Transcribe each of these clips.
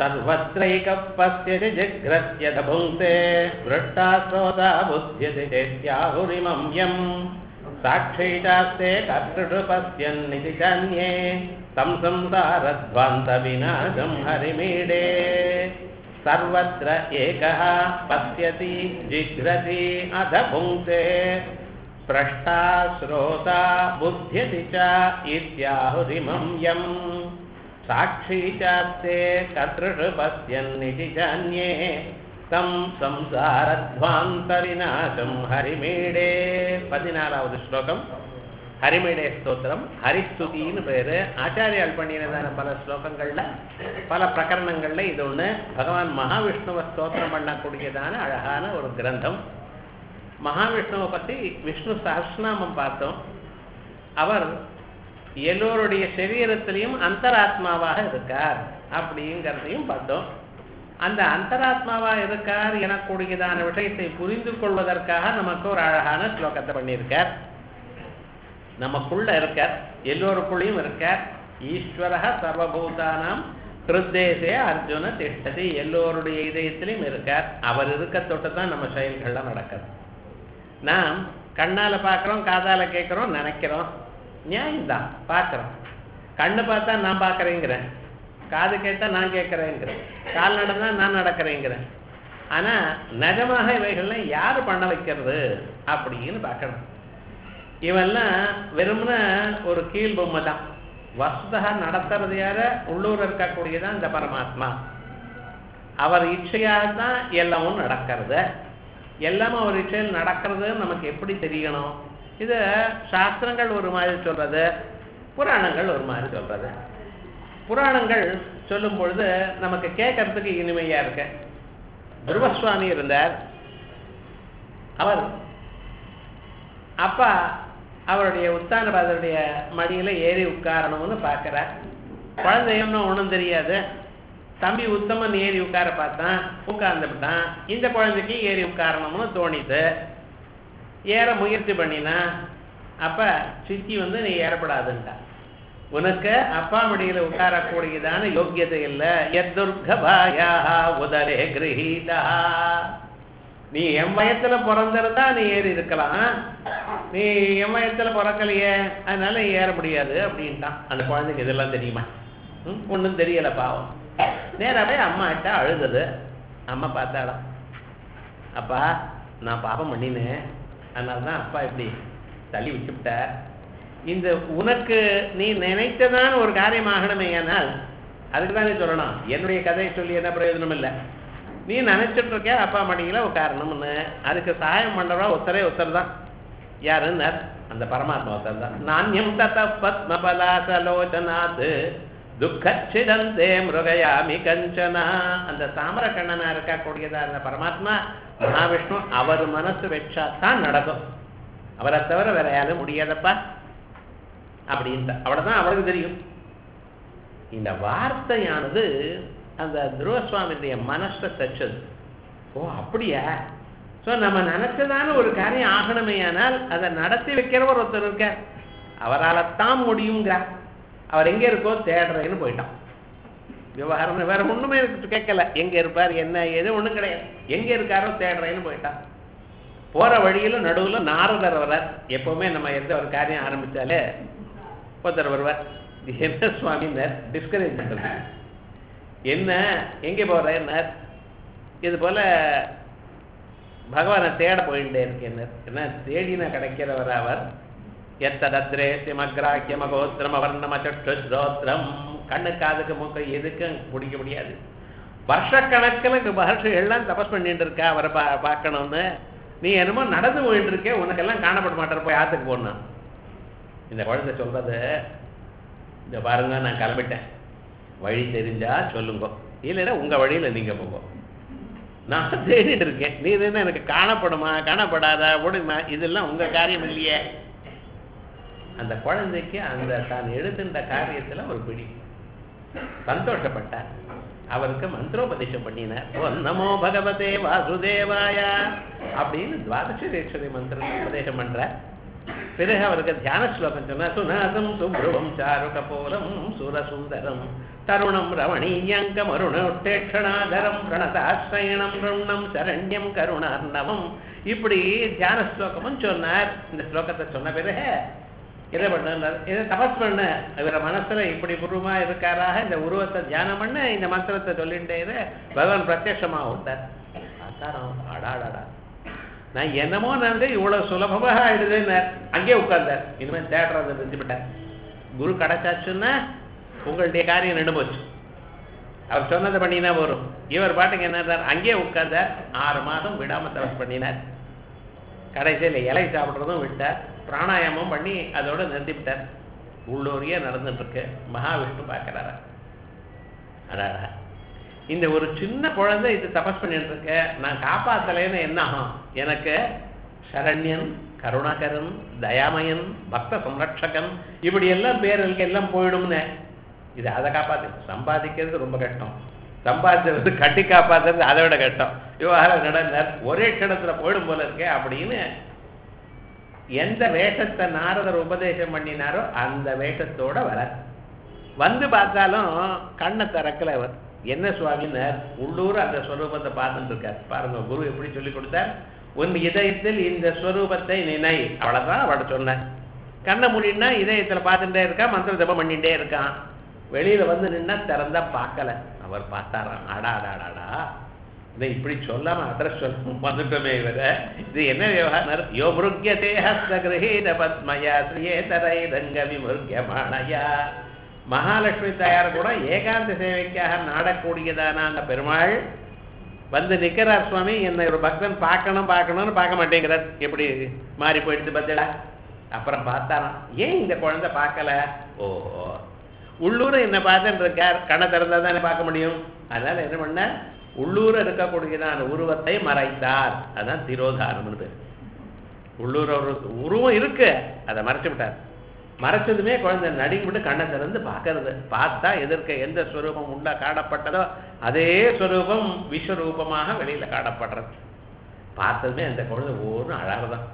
सर्वत्रैकः पश्यति जिघ्रत्यथ भुङ्क्ते वृष्टा श्रोता बुध्यति चेत्याहुरिमं यं साक्षी चास्ते कर्तृषु पश्यन्निति चान्ये तं संसारध्वान्तविनाशं हरिमीडे सर्वत्र एकः पश्यति जिघ्रति अथ भुङ्क्ते प्रष्टा श्रोता बुध्यति च इत्याहुरिमं यं साक्षी चास्ते कर्तृषु पश्यन्निति जान्ये तं संसारध्वान्तविनाशं हरिमीडे 14வது ஸ்லோகம் ஹரிமீடே ஸ்தோத்திரம். ஹரிஸ்துதின்னு பேரு. ஆச்சாரியால் பண்ணினதான பல ஸ்லோகங்கள்ல பல பிரகரணங்கள்ல இது ஒண்ணு. பகவான் மகாவிஷ்ணுவை ஸ்தோத்திரம் பண்ணக்கூடியதான அழகான ஒரு கிரந்தம். மகாவிஷ்ணுவை பத்தி விஷ்ணு சஹஸ்ரநாமம் பார்த்தோம். அவர் எல்லோருடைய சரீரத்திலையும் அந்தராத்மாவாக இருக்கார் அப்படிங்கிறதையும் பார்த்தோம். அந்த அந்தராத்மாவா இருக்கார் எனக்கூடியதான விஷயத்தை புரிந்து கொள்வதற்காக நமக்கு ஒரு அழகான ஸ்லோகத்தை பண்ணியிருக்கார். நமக்குள்ள இருக்கார், எல்லோருக்குள்ளேயும் இருக்கார். ஈஸ்வரஹ சர்வபூதானாம் ஹிருத்தேசே அர்ஜுன திஷ்டதி. எல்லோருடைய இதயத்திலையும் இருக்கார். அவர் இருக்க தொட்டு தான் நம்ம செயல்கள்லாம் நடக்குது. நாம் கண்ணால பார்க்குறோம், காதால கேட்குறோம், நினைக்கிறோம். நியாயம்தான், பார்க்குறோம். கண்ணு பார்த்தா நான் பார்க்குறேங்கிறேன், காது கேட்டால் நான் கேட்குறேங்கிறேன், கால் நடந்தா நான் நடக்கிறேங்கிறேன். ஆனால் நிஜமாக இவைகள்லாம் யார் பண்ண வைக்கிறது அப்படின்னு பார்க்கணும். இவெல்லாம் வெறும்னா ஒரு கீழ் பொம்மை தான். வஸ்துதா நடத்துறது யார? உள்ளூர் இருக்கக்கூடியதான் இந்த பரமாத்மா. அவர் இச்சையாக தான் எல்லாமும் நடக்கிறது. எல்லாமே அவர் இச்சையில் நடக்கிறதுன்னு நமக்கு எப்படி தெரியணும்? இது சாஸ்திரங்கள் ஒரு மாதிரி சொல்றது, புராணங்கள் ஒரு மாதிரி சொல்றது. புராணங்கள் சொல்லும் பொழுது நமக்கு கேட்கறதுக்கு இனிமையா இருக்கு. துருவசுவாமி இருந்தார். அவர் அப்பா அவருடைய உத்தானபாதருடைய மடியில ஏறி உட்காரணும்னு பார்க்கிறார். குழந்தையம்னா ஒன்றும் தெரியாது. தம்பி உத்தமன் ஏறி உட்கார பார்த்தான், உட்கார்ந்துட்டான். இந்த குழந்தைக்கு ஏறி உட்காரணும்னு தோணித்து ஏற முயற்சி பண்ணினா, அப்ப சித்தி வந்து நீ ஏறப்படாதுன்ட்டா. உனக்கு அப்பா மடியில உட்காரக்கூடியதான யோக்கியதை இல்லை. எத்துர்கபாயா உதரே கிரஹீதா. நீ என் வயத்துல பிறந்திருந்தா நீ ஏறி இருக்கலாம், நீ என் வயத்துல பிறக்கலையே, அதனால ஏற முடியாது அப்படின்ட்டான். அந்த குழந்தைக்கு இதெல்லாம் தெரியுமா? ஒன்றும் தெரியல பாவம். நேராவே அம்மா கிட்ட அழுதுது. அம்மா பார்த்தாலாம், அப்பா நான் பாவம் பண்ணினேன், அதனால்தான் அப்பா இப்படி தள்ளி விட்டுவிட்டார். இந்த உனக்கு நீ நினைத்ததான் ஒரு காரியம் ஆகணுமே, ஆனால் அதுக்கு தானே சொல்லணும். என்னுடைய கதையை சொல்லி என்ன பிரயோஜனம் இல்லை. நீ நினைச்சிட்டு இருக்க அப்பா மடியில உட்காரணும்னு. அதுக்கு சகாயம் பண்றவா ஒருத்தர் தான். யாருன்னு? அந்த பரமாத்மா ஒருத்தர் தான். நானியம் தத பத்மபலாசலோச்சனாத் துக்கச்சிதந்தே மிருகயாமி கஞ்சனா. அந்த தாமர கண்ணனா இருக்கக்கூடியதா அந்த பரமாத்மா மகாவிஷ்ணு அவர் மனசு வச்சாதான் நடக்கும். அவரை தவிர வேற யாரும் முடியாதப்பா அப்படின்ட்டு அவ்வளவுதான் அவளுக்கு தெரியும். இந்த வார்த்தையானது அந்த துருவசுவாமியுடைய மனசை தச்சது. ஓ அப்படியா? ஸோ நம்ம நினைச்சதான ஒரு காரியம் ஆகணுமே, ஆனால் அதை நடத்தி வைக்கிறவர் ஒருத்தர் இருக்க, அவரால் தான் முடியுங்கிறார். அவர் எங்கே இருக்கோ தேடுறேன்னு போயிட்டான். விவகாரம் வேற ஒண்ணுமே கேட்கல. எங்க இருப்பார் என்ன ஏது ஒண்ணும் கிடையாது. எங்க இருக்காரோ தேடுறேன்னு போயிட்டான். போற வழியில நடுவுல நாரதர் வர்றார். எப்பவுமே நம்ம எந்த ஒரு காரியம் ஆரம்பிச்சாலே ஒருத்தர் வருவார். என்ன சுவாமினர் டிஸ்கரேஜ் பண்றது, என்ன எங்கே போறேன்னார். இது போல பகவானை தேட போயிட்டே இருக்கேன். என்ன தேடின கிடைக்கிறவர் அவர். எத்ததத்ரேசியமக்ராக்கியமகோத்திரம் அவர்ணமச்சோத்திரம். கண்ணு காதுக்கு மூக்க எதுக்கும் பிடிக்க முடியாது. வருஷக்கணக்கில் மகர்ஷிகள்லாம் தபஸ் பண்ணிட்டு இருக்கா அவரை பார்க்கணும்னு. நீ என்னமோ நடந்து போயிட்டு இருக்கே, உனக்கெல்லாம் காணப்பட மாட்டேற, போய் ஆத்துக்கு போனா. இந்த குழந்தை சொல்றது, இந்த பாருங்க நான் கிளம்பிட்டேன், வழி தெரிஞ்சா சொல்லுங்க, இல்லைன்னா உங்க வழியில நீங்க போங்க. நான் தேடிட்டு இருக்கேன், நீ என்ன எனக்கு காணப்படுமா காணப்படாதா ஓடுமா, இதெல்லாம் உங்க காரியம் இல்லையே. அந்த குழந்தைக்கு அந்த தான் எழுதுன்ற காரியத்துல ஒரு பிடி சந்தோஷப்பட்டார். அவருக்கு மந்திரோபதேசம் பண்ணினார். ஓம் நமோ பகவதே வாசுதேவாய அப்படின்னு துவாதசேஸ்வரி மந்திரம் உபதேசம் பண்றார். பிறகு அவருக்கு தியான ஸ்லோகம் சொன்னார். சுநாதம் சுப்ருவம் சாரு கபோலம் சுரசுந்தரம் தருணம் ரமணீயங்கம் அருணோட்டேக்ஷணாதரம் பிரணதாஸ்ரயணம் ருண்ணம் சரண்யம் கருணார்ணவம். இப்படி தியான ஸ்லோகமும் சொன்னார். இந்த ஸ்லோகத்தை சொன்ன பிறகு இதை பண்ணார், இதை தபஸ் பண்ண. இவர மனசுல இப்படி உருவமா இருக்காராக இந்த உருவத்தை தியானம் பண்ண இந்த மந்திரத்தை சொல்லிட்டே பகவான் பிரத்யட்சமா விட்டார். பார்த்தாராம், அடாடாடா நான் என்னமோ நினைச்சு இவ்வளவு சுலபமாக ஆயிடுதுன்னு அங்கேயே உட்கார்ந்தார். இனிமேல் தேடுறதை நிறுத்திவிட்டார். குரு கிடைச்சாச்சுன்னா உங்களுடைய காரியம் நின்று போச்சு. அவர் சொன்னதை பண்ணினா வரும். இவர் பாட்டுக்கு என்ன அங்கேயே உட்கார்ந்தார். 6 மாதம் விடாம தபஸ் பண்ணினார். கடைசியில் இலை சாப்பிட்றதும் விட்டார். பிராணாயாமம் பண்ணி அதோட நிறுத்திவிட்டார். உள்ளூரியே நடந்துட்டு இருக்கு. மகாவிஷ்ணு பார்க்கிறாரா, அடாடா இந்த ஒரு சின்ன குழந்தை இது தபஸ் பண்ணிட்டு இருக்க, நான் காப்பாத்தலைன்னு என்ன ஆகும்? எனக்கு சரண்யன், கருணாகரன், தயாமயன், பக்த சம்ரட்சகன் இப்படி எல்லாம் பேருக்கு எல்லாம் போயிடும்னு இது அதை காப்பாத்து. சம்பாதிக்கிறது ரொம்ப கஷ்டம், சம்பாதிக்கிறது கட்டி காப்பாத்துறது அதை விட கஷ்டம். விவகாரம் நடந்தார் ஒரே க்ஷணத்துல போயிடும் போல இருக்கே அப்படின்னு எந்த வேஷத்தை நாரதர் உபதேசம் பண்ணினாரோ அந்த வேஷத்தோட வர வந்து பார்த்தாலும் கண்ணை திறக்கல. அவர் என்ன சுவாமினர் உள்ளூர் அந்த ஸ்வரூபத்தை பார்த்துட்டு இருக்கார். பாருங்க குரு எப்படி சொல்லி கொடுத்தார். உன் இதயத்தில் இந்த ஸ்வரூபத்தை நினை, அவ்வளவுதான் அவட சொன்னார். கண்ணை மூடினா இதயத்துல பார்த்துட்டே இருக்கான், மந்திர ஜபம் பண்ணிட்டே இருக்கான். வெளியில வந்து நின்னா திறந்தா பார்க்கல. அவர் பார்த்தாராம், அடாடாடாடா இதை இப்படி சொல்லாம அட்ரஸ் சொல்ல வந்துட்டோமே இவர, இது என்ன விவகாரம்? யோ முருக்கியதே ஹஸ்த கிரஹீத பத்மயா ஸ்ரீயேதரை ரங்க விமுருக்கியமானயா. மகாலட்சுமி தாயார் கூட ஏகாந்த சேவைக்காக நாடக்கூடியதான அந்த பெருமாள் வந்து நிற்கிறார். சுவாமி என்னை ஒரு பக்தன் பார்க்கணும் பார்க்கணும்னு பார்க்க மாட்டேங்கிறார். எப்படி மாறி போயிடுச்சு பத்திடா. அப்புறம் பார்த்தாராம், ஏன் இந்த குழந்தை பார்க்கல? ஓஹோ உள்ளூர என்ன பார்த்துட்டு இருக்கார், கண்ணை திறந்தா தானே பார்க்க முடியும். அதனால என்ன பண்ண, உள்ளூர இருக்கக்கூடியதான உருவத்தை மறைத்தார். அதான் திரோதானம்னு பேர். உள்ளூர ஒரு உருவம் இருக்கு, அதை மறைச்சு விட்டார். மறைச்சதுமே குழந்தை நடிங்கிட்டு கண்ணை திறந்து பார்க்கறது. பார்த்தா எதற்கு எந்த ஸ்வரூபம் உண்டா காணப்பட்டதோ அதே ஸ்வரூபம் விஸ்வரூபமாக வெளியில காணப்படுறது. பார்த்ததுமே அந்த குழந்தை ஒவ்வொரு அழகுதான்.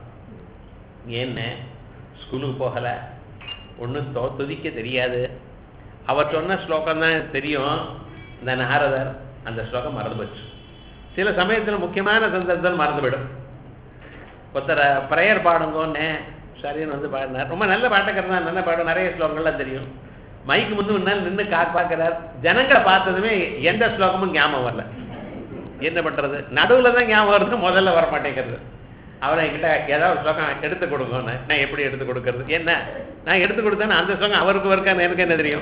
ஏன்னு ஸ்கூலுக்கு போகல, ஒன்றும் துதிக்க தெரியாது. அவர் சொன்ன ஸ்லோகம் தான் தெரியும். இந்த நாரதர் அந்த ஸ்லோகம் மறந்து போச்சு. சில சமயத்தில் முக்கியமான சந்தர்ப்பத்தில் மறந்து போயிடும். ஒருத்தர ப்ரேயர் பாடுங்கன்னு சரின்னு வந்து பாடினார். ரொம்ப நல்ல பாட்டுக்கிறது தான், நல்ல பாடம், நிறைய ஸ்லோகங்கள்லாம் தெரியும். மைக்கு முன்னால் நின்று பார்க்கிறார். ஜனங்களை பார்த்ததுமே எந்த ஸ்லோகமும் ஞாபகம் வரல. என்ன பண்றது, நடுவில் தான் ஞாபகம் வருது, முதல்ல வர மாட்டேங்கிறது. அவரை என்கிட்ட ஏதாவது ஒரு ஸ்லோகம் எடுத்து கொடுங்கன்னு. நான் எப்படி எடுத்து கொடுக்கறது? என்ன நான் எடுத்து கொடுத்தேன்னா அந்த ஸ்லோகம் அவருக்கு இருக்கான்னு எனக்கு என்ன தெரியும்?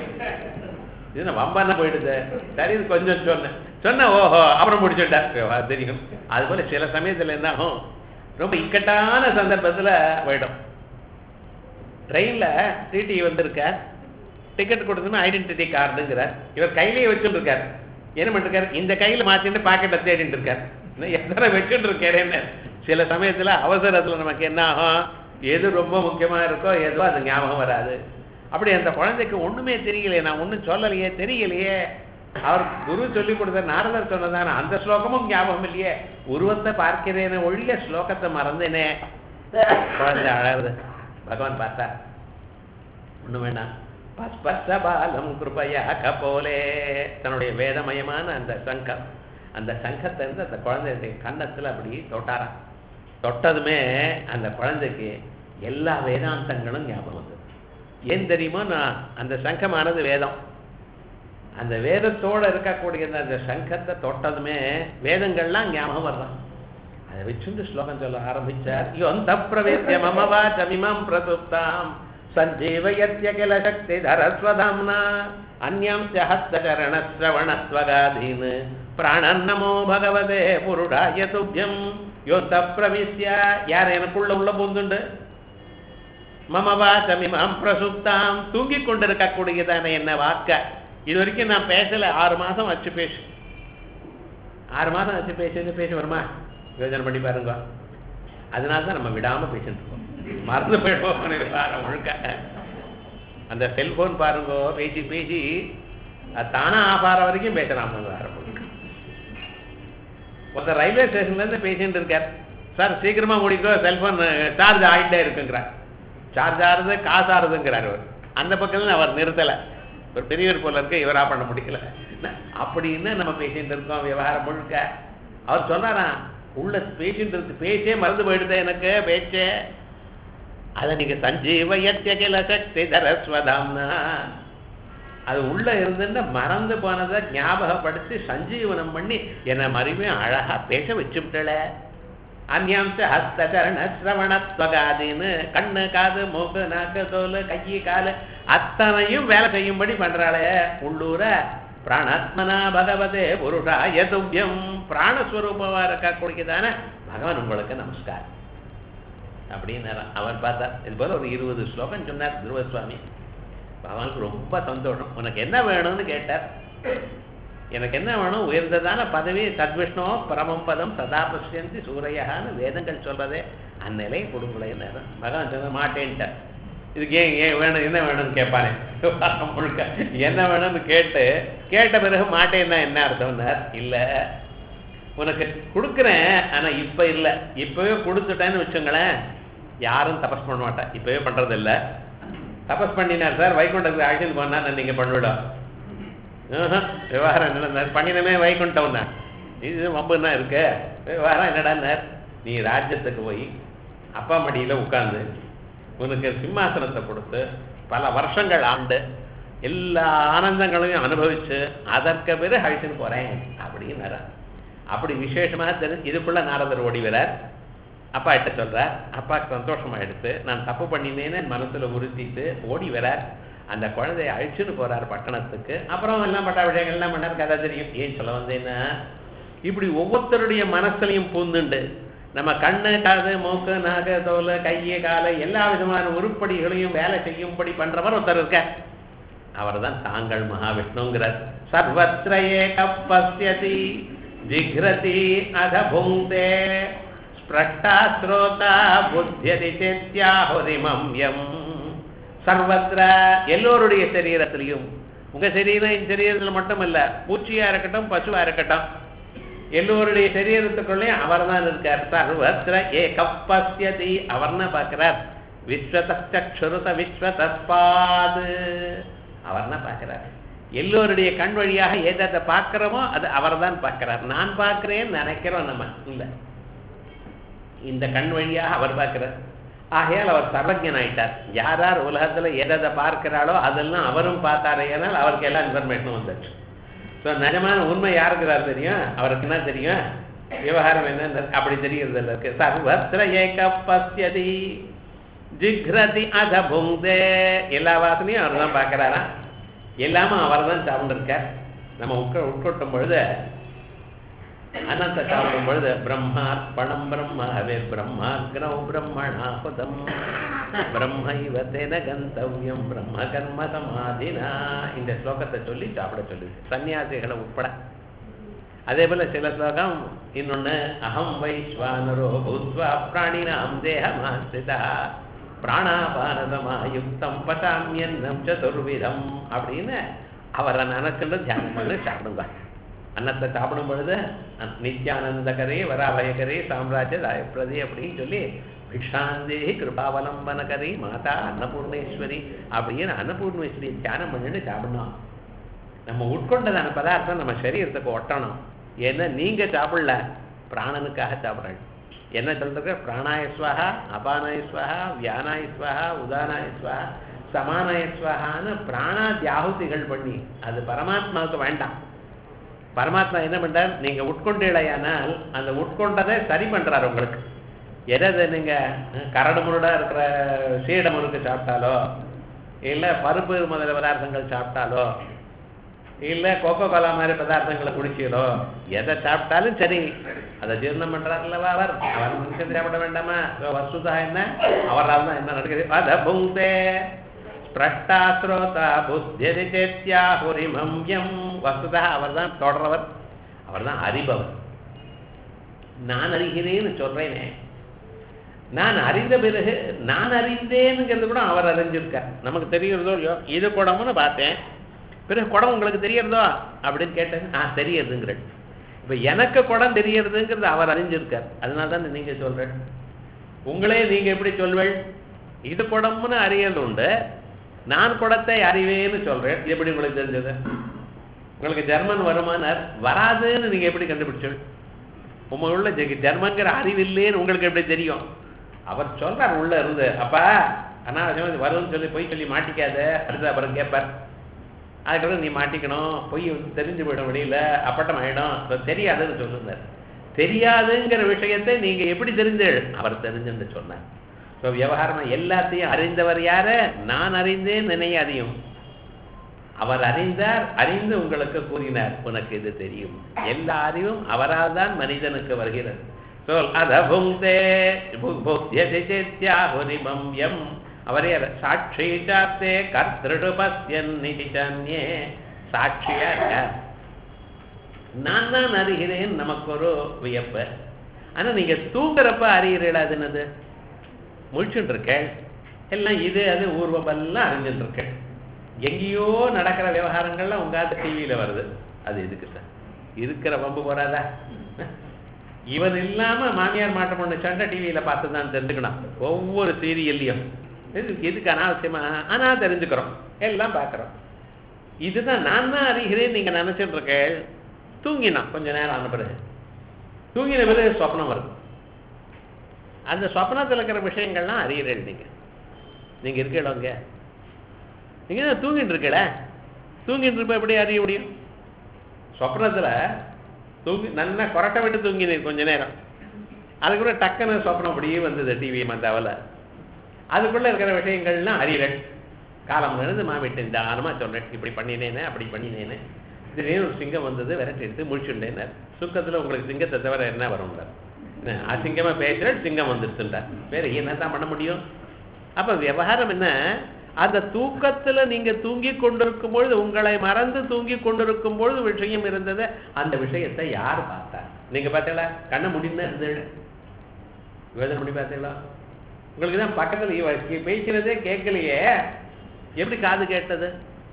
இது வம்பான போயிடுது. சரி கொஞ்சம் சொன்ன ஓஹோ அப்புறம் முடிச்சுட்டார் தெரியும். அது போல சில சமயத்தில் என்ன ஆகும், ரொம்ப இக்கட்டான சந்தர்ப்பத்தில் போயிடும். ட்ரெயினில் டிடி வந்திருக்கார், டிக்கெட் கொடுத்தோம்னா ஐடென்டிட்டி கார்டுங்கிறார். இவர் கையிலேயே வச்சுட்டு இருக்கார். என்ன பண்ணிருக்காரு, இந்த கையில் மாற்றிட்டு பாக்கெட்டை தேடிட்டு இருக்கார். எத்தனை வச்சுட்டு இருக்கேன்னு. சில சமயத்தில் அவசரத்தில் நமக்கு என்ன ஆகும், எது ரொம்ப முக்கியமாக இருக்கோ எதுவோ அது ஞாபகம் வராது. அப்படி அந்த குழந்தைக்கு ஒன்றுமே தெரியலையே, நான் ஒன்றும் சொல்லலையே, தெரியலையே. அவர் குரு சொல்லி கொடுத்த நாரதர் சொன்னதான அந்த ஸ்லோகமும் ஞாபகம் இல்லையே. உருவத்தை பார்க்கிறேன்னு ஒழிய ஸ்லோகத்தை மறந்தேனே. குழந்தை அழகுது. பகவான் பார்த்தா ஒண்ணு வேணாம், பஸ்பஸ்பாலம் கிருபையா கபோலே. தன்னுடைய வேதமயமான அந்த சங்கம், அந்த சங்கத்தை இருந்து அந்த குழந்தைய கன்னத்துல அப்படி தொட்டாராம். தொட்டதுமே அந்த குழந்தைக்கு எல்லா வேதாந்தங்களும் ஞாபகம் வந்தது. ஏன் தெரியுமா, நான் அந்த சங்கமானது வேதம். அந்த வேதத்தோட இருக்கக்கூடிய அந்த சங்கத்தை தொட்டதுமே வேதங்கள்லாம் ஞாபகம் வர்றான். அதை வச்சுட்டு ஸ்லோகம் சொல்ல ஆரம்பிச்சார். யோந்த பிரவேத்ய மமவா சமிமம் பிரசுப்தாம் சஞ்சீவயத்ய கில சக்தி தரஸ்வதாம்னா அந்யம் ஹஸ்தகரண ஸ்ரவணஸ்வகாதீன் பிராணன் நமோ பகவதே புருடாய துப்யம். யோந்த பிரவிஷ்ய, யார் எனக்குள்ள உள்ள பூந்துண்டு, மமவா சமிமம் பிரசுப்தாம் தூங்கி கொண்டிருக்கக்கூடியதான என்ன வாக்க. இது வரைக்கும் நான் பேசல, 6 மாசம் வச்சு பேசு. 6 மாசம் வச்சு பேச வருமா? யோஜனை பண்ணி பாருங்க. அதனால தான் நம்ம விடாம பேசிட்டு இருக்கோம். மறந்து போயிடுவோம் முழுக்க. அந்த செல்போன் பாருங்க, பேசி பேசி தானா ஆபார வரைக்கும் பேசலாம். ஒருத்தர் ரயில்வே ஸ்டேஷன்ல இருந்து பேசிட்டு இருக்கார். சார் சீக்கிரமா முடிக்கோ, செல்போன் சார்ஜ் ஆகிட்டே இருக்குங்கிறார். சார்ஜ் ஆறுது காசு ஆறுதுங்கிறார். அவர் அந்த பக்கத்துல அவர் நிறுத்தலை. ஒரு பெரியவர் போல இருக்க இவரா பண்ண முடியல அப்படின்னு நம்ம பேசிட்டு இருக்கோம் விவகாரம் முழுக்க. அவர் சொன்னாராம், உள்ள பேசிட்டு இருக்கு, பேச்சே மறந்து போயிடுது எனக்கு பேச்சே. அதை நீங்க சஞ்சீவயத்யகில சக்தி தரஸ்வதாம்னா, அது உள்ள இருந்துன்னு மறந்து போனதை ஞாபகப்படுத்தி சஞ்சீவனம் பண்ணி என்னை மறுபடியும் அழகா பேச வச்சுவிட்டல. அந்யாம்ச ஹஸ்தகரண சிரவணத்வகாதின்னு கண்ணு காது மூக்கு நாக்கு தோல் கை காலு அத்தனையும் வேலை செய்யும்படி பண்றாளே உள்ளூர. பிராணாத்மனா பகவதே புருஷாய துவ்யம், பிராணஸ்வரூபமா இருக்கக்கூடியதான பகவான் உங்களுக்கு நமஸ்காரம் அப்படின்னு அவர் பார்த்தார். இது போல ஒரு 20 ஸ்லோகம் சொன்னார் துருவ சுவாமி. அவனுக்கு ரொம்ப சந்தோஷம். உனக்கு என்ன வேணும்னு கேட்டார். எனக்கு என்ன வேணும்? உயர்ந்ததான பதவி, தத்விஷ்ணோ பரமம் பதம் சதா பசியந்தி சூரையான்னு வேதங்கள் சொல்றதே, அந்நிலையை கொடுக்கலைன்னு பகவான் சொல்ல மாட்டேன்ட்டார். இதுக்கு ஏன் வேணும், என்ன வேணும்னு கேட்பானே முழுக்க. என்ன வேணும்னு கேட்ட பிறகு மாட்டேன்னா என்ன அர்த்தம்னார். இல்லை, உனக்கு கொடுக்குறேன், ஆனா இப்ப இல்லை, இப்பவே கொடுத்துட்டேன்னு வச்சுங்களேன் யாரும் தபஸ் பண்ண மாட்டேன். இப்பவே பண்றது இல்லை. தபஸ் பண்ணினார் சார், வைகுண்டத்துக்கு அழைச்சிட்டு போனா நீங்க பண்ணிவிடும். விவகாரம் என்ன பண்ணினமே வைகுண்டம்னா இது வம்புன்னா இருக்கு. விவகாரம் என்னடான்னு, நீ ராஜ்யத்துக்கு போய் அப்பா மடியில உட்கார்ந்து உனக்கு சிம்மாசனத்தை கொடுத்து பல வருஷங்கள் ஆண்டு எல்லா ஆனந்தங்களையும் அனுபவிச்சு அதற்கு பிறகு அழைச்சிட்டு போறேன் அப்படின்னு. அப்படி விசேஷமாக தெரிஞ்சு இதுக்குள்ள நாரதர் ஓடி வரார். அப்பா கிட்ட சொல்றார். அப்பாவுக்கு சந்தோஷமா எடுத்து நான் தப்பு பண்ணினேன்னு மனசுல உறுத்திட்டு ஓடி வரார். அந்த குழந்தைய அழிச்சுன்னு போறார் பட்டணத்துக்கு. அப்புறம் எல்லாம் பட்டாபிஷேகம் எல்லாம் பண்ணார். கதை தெரியும். ஏன் சொல்ல வந்தேன்னா, இப்படி ஒவ்வொருத்தருடைய மனசுலையும் பூந்துண்டு நம்ம கண்ணு காது மூக்கு நாக்கு தோல் கையை காலை எல்லா விதமான உருப்படிகளையும் வேலை செய்யும்படி பண்றவர் ஒருத்தர் இருக்க. அவர் தான் தாங்கள் மகாவிஷ்ணுங்கிறார். சர்வத்ரயே கப்பஸ்யதி ஜிக்ரதி அத புங்தே ஸ்ப்ரஷ்டா ஸ்ரோதா புத்தியதி சேத்யாஹுரிமம்யம். சர்வத்ர எல்லோருடைய சரீரத்திலையும், உங்க சரீரத்தில் மட்டும் இல்ல, பூச்சியா இருக்கட்டும் பசுவா இருக்கட்டும் எல்லோருடைய சரீரத்துக்குள்ளே அவர் தான் இருக்கார். சர்வத்ர ஏகப்பஸ்யதி அவர்னா பார்க்கிறார். விஸ்வதச்சுருத விஸ்வதஸ்பாது அவர்னா பார்க்கிறார். எல்லோருடைய கண் வழியாக எதை பார்க்கிறோமோ அது அவர் தான் பார்க்கிறார். நான் பார்க்கிறேன்னு நினைக்கிறோம் நம்ம இல்லை, இந்த கண் வழியாக அவர் பார்க்கிறார். ஆகையால் அவர் சர்வஜன் ஆயிட்டார். யார் யார் உலகத்துல எதை பார்க்கிறாளோ அதெல்லாம் அவரும் பார்த்தாரையானால் அவருக்கு எல்லாம் இன்ஃபர்மேஷனும் வந்துச்சு. ஸோ நிஜமான உண்மை யாருக்குறார் தெரியும், அவருக்கு என்ன தெரியும், விவகாரம் என்ன அப்படி தெரிகிறது இருக்கு. சர்வத்ர ஏகப்பஸ்யதி ஜிக்ரதி அத புங்தே, எல்லா வாசனையும் அவர் தான் பார்க்கிறாரா, எல்லாமே அவர் தான் சாப்பிட்டுருக்கார். நம்ம உட்கொட்டும் பொழுது அனந்த சாப்பிடும் பொழுது பிரம்மார்ப்பணம் பிரம்மாவே பிரம்மாக்னௌ பிரம்மணாபதம் பிரம்மைவ தேன கந்தவ்யம் பிரம்ம கர்ம சமாதினா இந்த ஸ்லோகத்தை சொல்லி சாப்பிட சொல்லுது சன்னியாசிகளை உட்பட. அதே போல சில ஸ்லோகம் இன்னொன்னு, அகம் வைஸ்வானரோ பூத்வா பிராணினாம் தேகமாஸ்ரிதா பிராணாபானதமாயுக்தம் பசாமியன்னம் சதுர்விதம் அப்படின்னு அவரை நினைச்சுட்டு தியானம் பண்ணி சாப்பிடுங்க. அன்னத்தை சாப்பிடும் பொழுது நித்யானந்தகரே வராபயகரே சாம்ராஜ்ய தாயப்பிரதி அப்படின்னு சொல்லி பிக்ஷாந்தேகி கிருபாவலம்பனகரே மாதா அன்னபூர்ணேஸ்வரி அப்படின்னு அன்னபூர்ணேஸ்வரி தியானம் பண்ணிட்டு சாப்பிடணும். நம்ம உட்கொண்டதான பதார்த்தம் நம்ம சரீரத்துக்கு ஒட்டணும். ஏன்னா நீங்க சாப்பிடல, பிராணனுக்காக சாப்பிட்றாங்க. என்ன சொல்றது, பிராணாயஸ்வஹா அபானாயஸ்வஹா வியானாயஸ்வஹா உதானாயஸ்வஹா சமானாயஸ்வஹான்னு பிராணாத்யாகுதிகள் பண்ணி அது பரமாத்மாவுக்கு வேண்டாம். பரமாத்மா என்ன பண்றார், நீங்க உட்கொண்டீழையானால் அந்த உட்கொண்டதை சரி பண்றாரு உங்களுக்கு. எதை நீங்க கரடு முருடா இருக்கிற சீட முறுக்கு சாப்பிட்டாலோ இல்லை பருப்பு முதல பதார்த்தங்கள் சாப்பிட்டாலோ இல்லை கோகோ கோலா மாதிரி பதார்த்தங்களை குடிச்சீங்களோ எதை சாப்பிட்டாலும் சரி அதை ஜீர்ணம் பண்றாருல்லவா அவர். அவர் மனுஷன் சாப்பிட வேண்டாமா? வசுதா என்ன அவரால் தான் என்ன நடக்குது. அத புங்தே ஸ்ப்ரஷ்டா ஸ்ரோதா புத்தியதி சேத்யாஹுரிமம்யம். வசுதா அவர் தான் தொடர்றவர், அவர் தான் அறிபவர். நான் அறிகிறேன்னு சொல்றேனே, நான் அறிந்த பிறகு நான் அறிந்தேனுங்கிறது கூட அவர் அறிஞ்சிருக்கார். நமக்கு தெரிகிறதோ இல்லையோ, இது குடம்னு பார்த்தேன், பிறகு குடம் உங்களுக்கு தெரியறதோ அப்படின்னு கேட்டேன், தெரியறதுங்கிற. இப்ப எனக்கு குடம் தெரியறதுங்கிறது அவர் அறிஞ்சிருக்கார். அதனால தான் நீங்க சொல்றேன். உங்களே நீங்க எப்படி சொல்வேள், இது குடம்னு அறியறது உண்டு, நான் குடத்தை அறிவேன்னு சொல்றேன். எப்படி உங்களுக்கு தெரிஞ்சது? உங்களுக்கு ஜெர்மன் வருமானார் வராதுன்னு நீங்க எப்படி கண்டுபிடிச்சு? உள்ள ஜெர்மன்கிற அறிவு இல்லைன்னு உங்களுக்கு எப்படி தெரியும்? அவர் சொல்றார் உள்ள இருந்து, அப்பா அனாவசியமா வரும்னு சொல்லி பொய் சொல்லி மாட்டிக்காத, அடுத்து அப்புறம் கேட்பார். அதுக்கப்புறம் நீ மாட்டிக்கணும், பொய் தெரிஞ்சு போயிடும், வெளியில அப்பட்டம் ஆயிடும், தெரியாதுன்னு சொல்லுறார். தெரியாதுங்கிற விஷயத்தை நீங்க எப்படி தெரிஞ்சு? அவர் தெரிஞ்சுன்னு சொன்னார். ஸோ விவகாரமா எல்லாத்தையும் அறிந்தவர் யாரு? நான் அறிந்தேன் நினையாதையும். அவர் அறிந்தார், அறிந்து உங்களுக்கு கூறினார், உனக்கு இது தெரியும். எல்லா அறிவும் அவரால் தான் மனிதனுக்கு வருகிறது. சொல் அதபுங்கே புக்தியதிச்சேத்யாஹுரிமம்யம். அவரே சாட்சி சாத்தே கர்த்திரு பஸ்யன் நிதிச்சன்யே. சாட்சியா இருக்கார், நான் தான் அறிகிறேன். நமக்கு ஒரு வியப்பு. ஆனா நீங்க தூங்குறப்ப அறிகிறீங்களா? அது என்னது? முழிச்சுட்டு இருக்கேன், எல்லாம் இது அது ஊர்வமெல்லாம் அறிஞ்சுட்டு இருக்கேன். எங்கேயோ நடக்கிற விவகாரங்கள்லாம் உங்காத டிவியில வருது. அது எதுக்கு சார்? இருக்கிற வம்பு போறாதா? இவன் இல்லாம மாமியார் மாற்றம் பண்ண சண்டை டிவியில பார்த்து தான் தெரிஞ்சுக்கணும். ஒவ்வொரு சீரியல்லையும் எதுக்கு அனாவசியமா? ஆனா தெரிஞ்சுக்கிறோம், எல்லாம் பார்க்கிறோம். இதுதான் நான் தான் அறிகிறேன் நீங்க நினைச்சிட்டு இருக்க. தூங்கினா கொஞ்ச நேரம் ஆன பிறகு, தூங்கின பிறகு சொப்னம் வருது. அந்த சொப்னத்தில் இருக்கிற விஷயங்கள்லாம் அறிகிறேன். நீங்க இருக்கீங்க, நீங்க தான் தூங்கிட்டு இருக்கல. தூங்கிட்டு இருப்ப எப்படி அறிய முடியும்? சொப்னத்துல தூங்கி நல்லா கொரட்டை விட்டு தூங்கினேன் கொஞ்ச நேரம், அதுக்குள்ள டக்குன்னு சொப்னம் அப்படியே வந்தது டிவி மந்தாவில். அதுக்குள்ள இருக்கிற விஷயங்கள்லாம் அறிகிறேன். காலம் நடந்து மாவிட்டு தானமா சொல்றேன், இப்படி பண்ணினேன்னு அப்படி பண்ணினேன்னு. திடீர்னு ஒரு சிங்கம் வந்தது, விரட்டி எடுத்து முடிச்சுட்டேன். சுக்கத்துல உங்களுக்கு சிங்கத்தை தவிர என்ன வரும்ன்றார். அசிங்கமா பேசுற சிங்கம் வந்துருச்சுட்டார். வேற என்னதான் பண்ண முடியும்? அப்ப விவகாரம் என்ன? அந்த தூக்கத்துல நீங்க தூங்கி கொண்டிருக்கும் பொழுது, உங்களை மறந்து தூங்கி கொண்டிருக்கும் பொழுது விஷயம் இருந்தது. அந்த விஷயத்தை யார் பார்த்தா? நீங்க பார்த்தீங்களா? கண்ணை முடிந்து இருந்தது, யோசனை பண்ணி பார்த்தீங்களா? உங்களுக்கு தான் பக்கத்துல பேசினதே கேட்கலையே, எப்படி காது கேட்டது?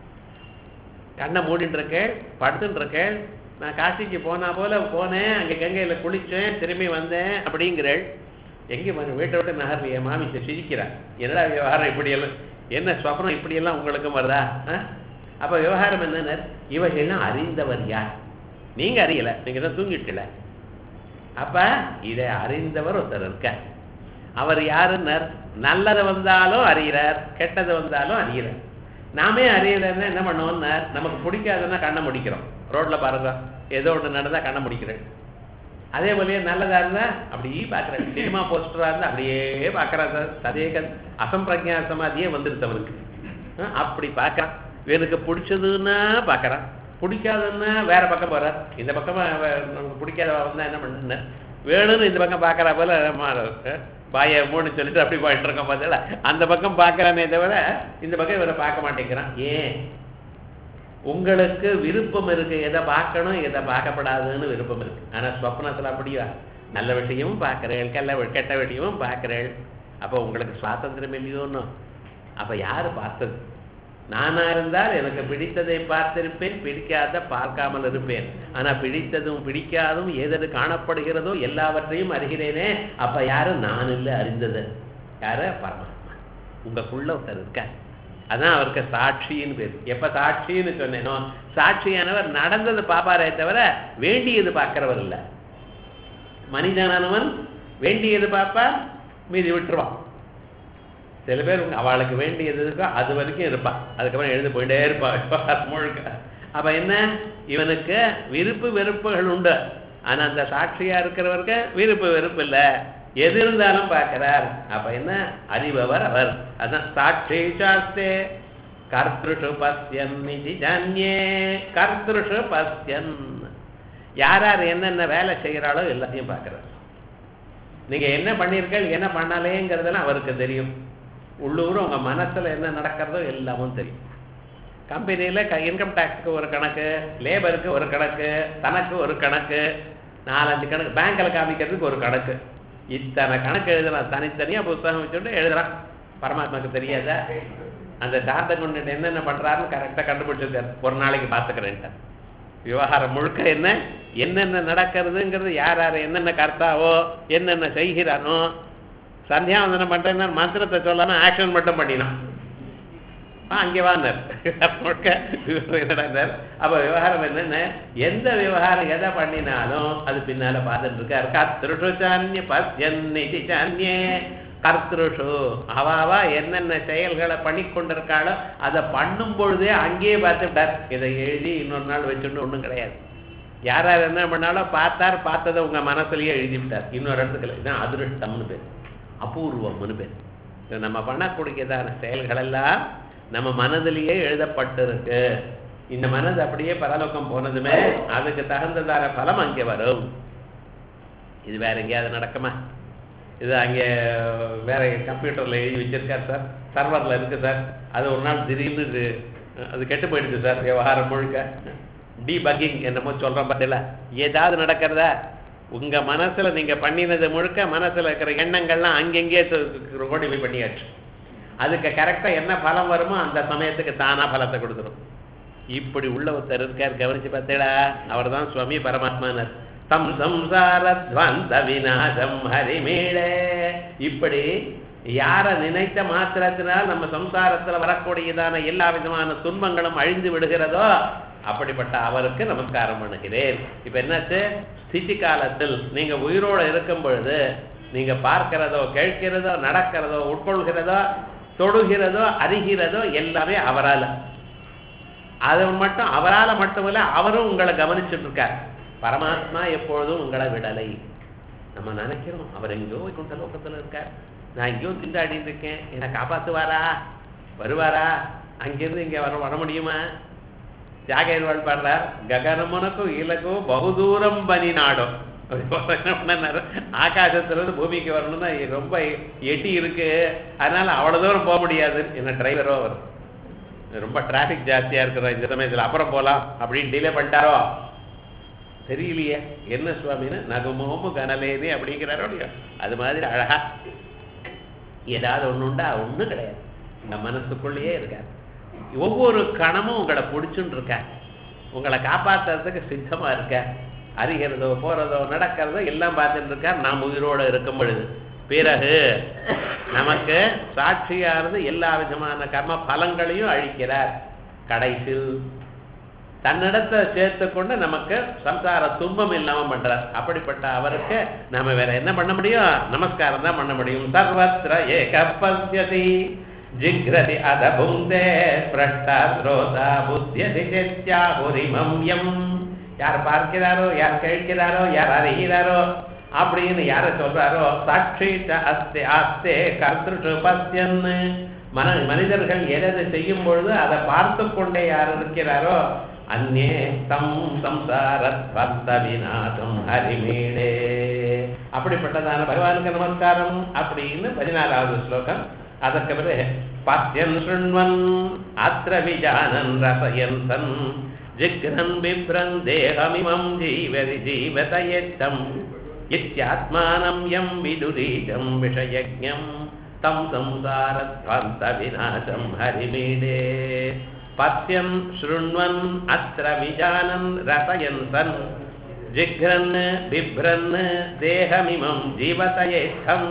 கண்ணை மூடிட்டு இருக்கேன், படுத்துட்டு இருக்கேன். நான் காசிக்கு போனா போல போனேன், அங்கே கங்கையில குளிச்சேன், திரும்பி வந்தேன் அப்படிங்கிறேள். எங்கே வீட்டை விட்டு நகர்லையே? மாமி சிரிக்கிறான். என்னடா விவகாரம் இப்படியெல்லாம்? என்ன சொப்னம் இப்படியெல்லாம் உங்களுக்கும் வருதா? அப்ப விவகாரம் என்னன்னு, இவர்கள்லாம் அறிந்தவர் யார்? நீங்க அறியல, நீங்க தான் தூங்கிட்டுல. அப்ப இதை அறிந்தவர் ஒருத்தர் இருக்க. அவர் யாருன்னு, நல்லது வந்தாலும் அறிகிறார், கெட்டது வந்தாலும் அறிகிறார். நாமே அறியலன்னா என்ன பண்ணுவோம்னா, நமக்கு பிடிக்காதுன்னா கண்ணை முடிக்கிறோம். ரோட்ல பாருங்க, ஏதோ ஒன்று நடந்தா கண்ணை முடிக்கிறேன். அதே போலயே நல்லதா இருந்தா அப்படியே பாக்குறேன். சினிமா போஸ்டரா இருந்தா அப்படியே பாக்குறாரு. சதேக அசம்பிரஜா சமாதியே வந்துருது அவனுக்கு. அப்படி பாக்குறான். எனக்கு பிடிச்சதுன்னா பாக்குறான், பிடிக்காதுன்னா வேற பக்கம் போறார். இந்த பக்கமா நமக்கு பிடிக்காத வந்தா என்ன பண்ண வேணும்னு இந்த பக்கம் பாக்குறா போல பாய மூணு சொல்லிட்டு அப்படி போயிட்டு இருக்கோம். பார்த்தா அந்த பக்கம் பாக்குறானே தவிர இந்த பக்கம் இவரை பார்க்க மாட்டேங்கிறான். ஏன்? உங்களுக்கு விருப்பம் இருக்கு, எதை பார்க்கணும் எதை பார்க்கப்படாதுன்னு விருப்பம் இருக்கு. ஆனா ஸ்வப்னத்துல அப்படியா? நல்ல விஷயமும் பார்க்கிறேள், கெட்ட விஷயமும் பார்க்கிறேள். அப்ப உங்களுக்கு சுவாதந்திரம் இல்லையோன்னு. அப்ப யாரு பார்த்தது? நானா இருந்தால் எனக்கு பிடித்ததை பார்த்திருப்பேன், பிடிக்காத பார்க்காமல் இருப்பேன். ஆனா பிடித்ததும் பிடிக்காதும் ஏதெது காணப்படுகிறதோ எல்லாவற்றையும் அறிகிறேனே. அப்ப யாரு? நான் இல்லை, அறிந்தது யாரு? பரமாத்மா. உங்களுக்குள்ள ஒருத்தர் இருக்க. அதான் அவருக்கு சாட்சின்னு பேர். எப்ப சாட்சின்னு சொன்னேனோ, சாட்சியானவர் நடந்தது பாப்பாரே தவிர வேண்டியது பார்க்கிறவர் இல்லை. மனிதனானவன் வேண்டியது பார்ப்பார், மீதி விட்டுருவான். சில பேர் அவளுக்கு வேண்டியது இருக்கோ அது வரைக்கும் இருப்பான், அதுக்கப்புறம் எழுந்து போயிட்டே இருப்பான் முழுக்க. அப்ப என்ன? இவனுக்கு விருப்பு வெறுப்புகள் உண்டு. ஆனா அந்த சாட்சியா இருக்கிறவருக்கு விருப்பு வெறுப்பு இல்லை, எது இருந்தாலும் பார்க்கிறார். அப்ப என்ன? அறிபவர் அவர். அதான் சாட்சி சாஸ்தே கர்த்திருஷு பஸ்யன் நிதி ஜன்யே. கர்த்திருஷு பஸ்யன், யார் யார் என்னென்ன வேலை செய்கிறாளோ எல்லாத்தையும் பார்க்கிறார். நீங்க என்ன பண்ணிருக்கீங்க என்ன பண்ணலேங்கிறதெல்லாம் அவருக்கு தெரியும். உள்ளூர் உங்க மனசுல என்ன நடக்கிறதோ எல்லாமும் தெரியும். கம்பெனியில இன்கம் டாக்ஸுக்கு ஒரு கணக்கு, லேபருக்கு ஒரு கணக்கு, தனக்கு ஒரு கணக்கு, 4-5 கணக்கு, பேங்க்ல காமிக்கிறதுக்கு ஒரு கணக்கு. இத்தனை கணக்கு எழுதலாம். தனித்தனியா புத்தகம் வச்சுட்டு எழுதுறான். பரமாத்மாக்கு தெரியாதா? அந்த டாக்டர் கொண்டு என்னென்ன பண்றாருன்னு கரெக்டா கண்டுபிடிச்சிருக்காரு. ஒரு நாளைக்கு பார்த்துக்கிறேன்ட்டு. விவகாரம் முழுக்க என்ன என்னென்ன நடக்கிறதுங்கிறது, யார் யார் என்னென்ன கர்த்தாவோ என்னென்ன செய்கிறானோ. சந்தியாவந்தனம் பண்றேன்னா மந்திரத்தை சொல்லாம ஆக்ஷன் மட்டும் பண்ணினான். அங்கே வாங்கினார். அப்ப விவகாரம் என்னன்னு, எந்த விவகாரம் எதை பண்ணினாலும் அது பின்னால பார்த்துட்டு இருக்கார். கர்த்திருஷு சான்ய பத்யன்னிதி சான்யே கர்த்திருஷு, அவாவா என்னென்ன செயல்களை பண்ணி கொண்டிருக்காளோ அதை பண்ணும் பொழுதே அங்கேயே பார்த்துட்டார். இதை எழுதி இன்னொரு நாள் வச்சுட்டு ஒன்றும் கிடையாது. யார் யார் என்ன பண்ணாலும் பார்த்தார், பார்த்ததை உங்க மனசுலயே எழுதி விட்டார். இன்னொரு இடத்துக்கு இதுதான் அதிருஷ்டம்னு பேர், அபூர்வம்னு பேர். நம்ம பண்ணக்கூடியதான செயல்கள் எல்லாம் நம்ம மனதிலேயே எழுதப்பட்டிருக்கு. இந்த மனது அப்படியே பரலோகம் போனதுமே அதுக்கு தகுந்ததான பலம் அங்கே வரும். இது வேற எங்கேயாவது நடக்குமா? இது அங்கே வேற கம்ப்யூட்டர்ல எழுதி வச்சிருக்கார் சார், சர்வர்ல இருக்கு சார். அது ஒரு நாள் திடீர்னு அது கெட்டு போயிடுது சார். விவகாரம் முழுக்க டீபக்கிங் என்னமோ சொல்றோம் பார்த்தீங்களா, ஏதாவது நடக்கிறதா? உங்க மனசுல நீங்க பண்ணினது முழுக்க மனசுல இருக்கிற எண்ணங்கள்லாம் அங்கெங்கே கோடிஃபை பண்ணியாச்சு. அதுக்கு கரெக்டா என்ன பலம் வருமோ அந்த சமயத்துக்கு தானா பலத்தை கொடுத்துரும். இப்படி உள்ள ஒருத்தர் இருக்கார், கவனிச்சு பார்த்தீங்களா? அவர் தான் சுவாமி பரமாத்மானர். தம் சம்சாரத்வந்த விநாசம் ஹரிமேளே. இப்படி யார நினைத்த மாத்திரத்தினால் நம்ம சம்சாரத்துல வரக்கூடியதான எல்லா விதமான துன்பங்களும் அழிந்து விடுகிறதோ அப்படிப்பட்ட அவருக்கு நமஸ்காரம் பண்ணுகிறேன். இப்ப என்னாச்சு, ஸ்திதி காலத்தில் நீங்க உயிரோடு இருக்கும் பொழுது நீங்க பார்க்கிறதோ கேட்கிறதோ நடக்கிறதோ உட்கொள்கிறதோ தொடுகிறதோ அறிகிறதோ எல்லாமே அவரால். அது மட்டும் அவரால் மட்டுமில்ல, அவரும் உங்களை கவனிச்சுட்டு இருக்கார். பரமாத்மா எப்பொழுதும் உங்களை விடலை. நம்ம நினைக்கிறோம் அவர் எங்கேயோ வைகுண்ட லோகத்துல இருக்கார், நான் எங்கேயோ திண்டாடிட்டு இருக்கேன், என்னை காப்பாத்துவாரா, வருவாரா, அங்கிருந்து இங்க வர முடியுமா? ஜாகேர்வாள் பாடுறார், ககனமுனக்கும் இலக்கும் பகுதூரம் பனி நாடும். ஆகாசத்துல இருந்து பூமிக்கு வரணும்னா ரொம்ப எட்டி இருக்கு, அதனால அவ்வளவு தூரம் போக முடியாது. என்ன டிரைவரோ அவர் ரொம்ப டிராபிக் ஜாஸ்தியா இருக்கிறோம் இந்த சமயத்துல, அப்புறம் போலாம் அப்படின்னு டிலே பண்ணிட்டாரோ தெரியலையே. என்ன சுவாமின்னு நகுமோமு கனலேனே அப்படிங்கிறாரோ இல்லையோ, அது மாதிரி அழகா ஏதாவது ஒண்ணு உண்டா? ஒண்ணும் கிடையாது. இந்த மனசுக்குள்ளேயே இருக்காரு. ஒவ்வொரு கணமும் உங்களை பிடிச்சுன்னு இருக்க, உங்களை காப்பாற்றுறதுக்கு சித்தமா இருக்க. அறிகிறதோ போறதோ நடக்கிறதோ எல்லாம் பார்த்துட்டு இருக்கார் நாம் உயிரோடு இருக்கும் பொழுது. பிறகு நமக்கு சாட்சியானது எல்லா விதமான கர்ம பலங்களையும் அழிக்கிறார். கடைசியில் தன்னிடத்தை சேர்த்து கொண்டு நமக்கு சம்சார துன்பம் இல்லாம பண்றார். அப்படிப்பட்ட அவருக்கு நாம வேற என்ன பண்ண முடியும்? நமஸ்காரம் தான் பண்ண முடியும். சர்வத்ர ஏகபத்யதி ஜிக்ரதி அதபுந்தே பிரஷ்டா ஸ்ரோதா புத்தியதி சேத்யாஹுரிமம்யம். யார் பார்க்கிறாரோ, யார் கேட்கிறாரோ, யார் அறிகிறாரோ அப்படின்னு யார சொல்றாரோ, சாட்சி அஸ்தே ஆஸ்தே கர்த்திரு பத்யன். மனிதர்கள் எதை செய்யும் பொழுது அதை பார்த்து கொண்டே யார் இருக்கிறாரோ அந்நே தம் சம்சாரத்வந்த விநாசம் ஹரிமீடே. அப்படிப்பட்டதான பகவானுக்கு நமஸ்காரம் அப்படின்னு 14வது ஸ்லோகம். அதற்கு பிறகு பத்யன் சுண்வன் அத்ர விஜானன் ரசயன் சன் ஜிக்ரன் பிப்ரன் தேகமிமம் ஜீவதி ஜீவதயத்தம் இத்யாத்மானம் யம் விதுரீஜம் விஷயஜ்ஞம் தம் சம்சாரத்வந்த விநாசம் ஹரிமீடே. பத்யன் ஸ்ருண்வன் அத்ர விஜானன் ரசயன் சன் ஜிக்ரன் பிப்ரன் தேகமிமம் ஜீவதயேத்தம்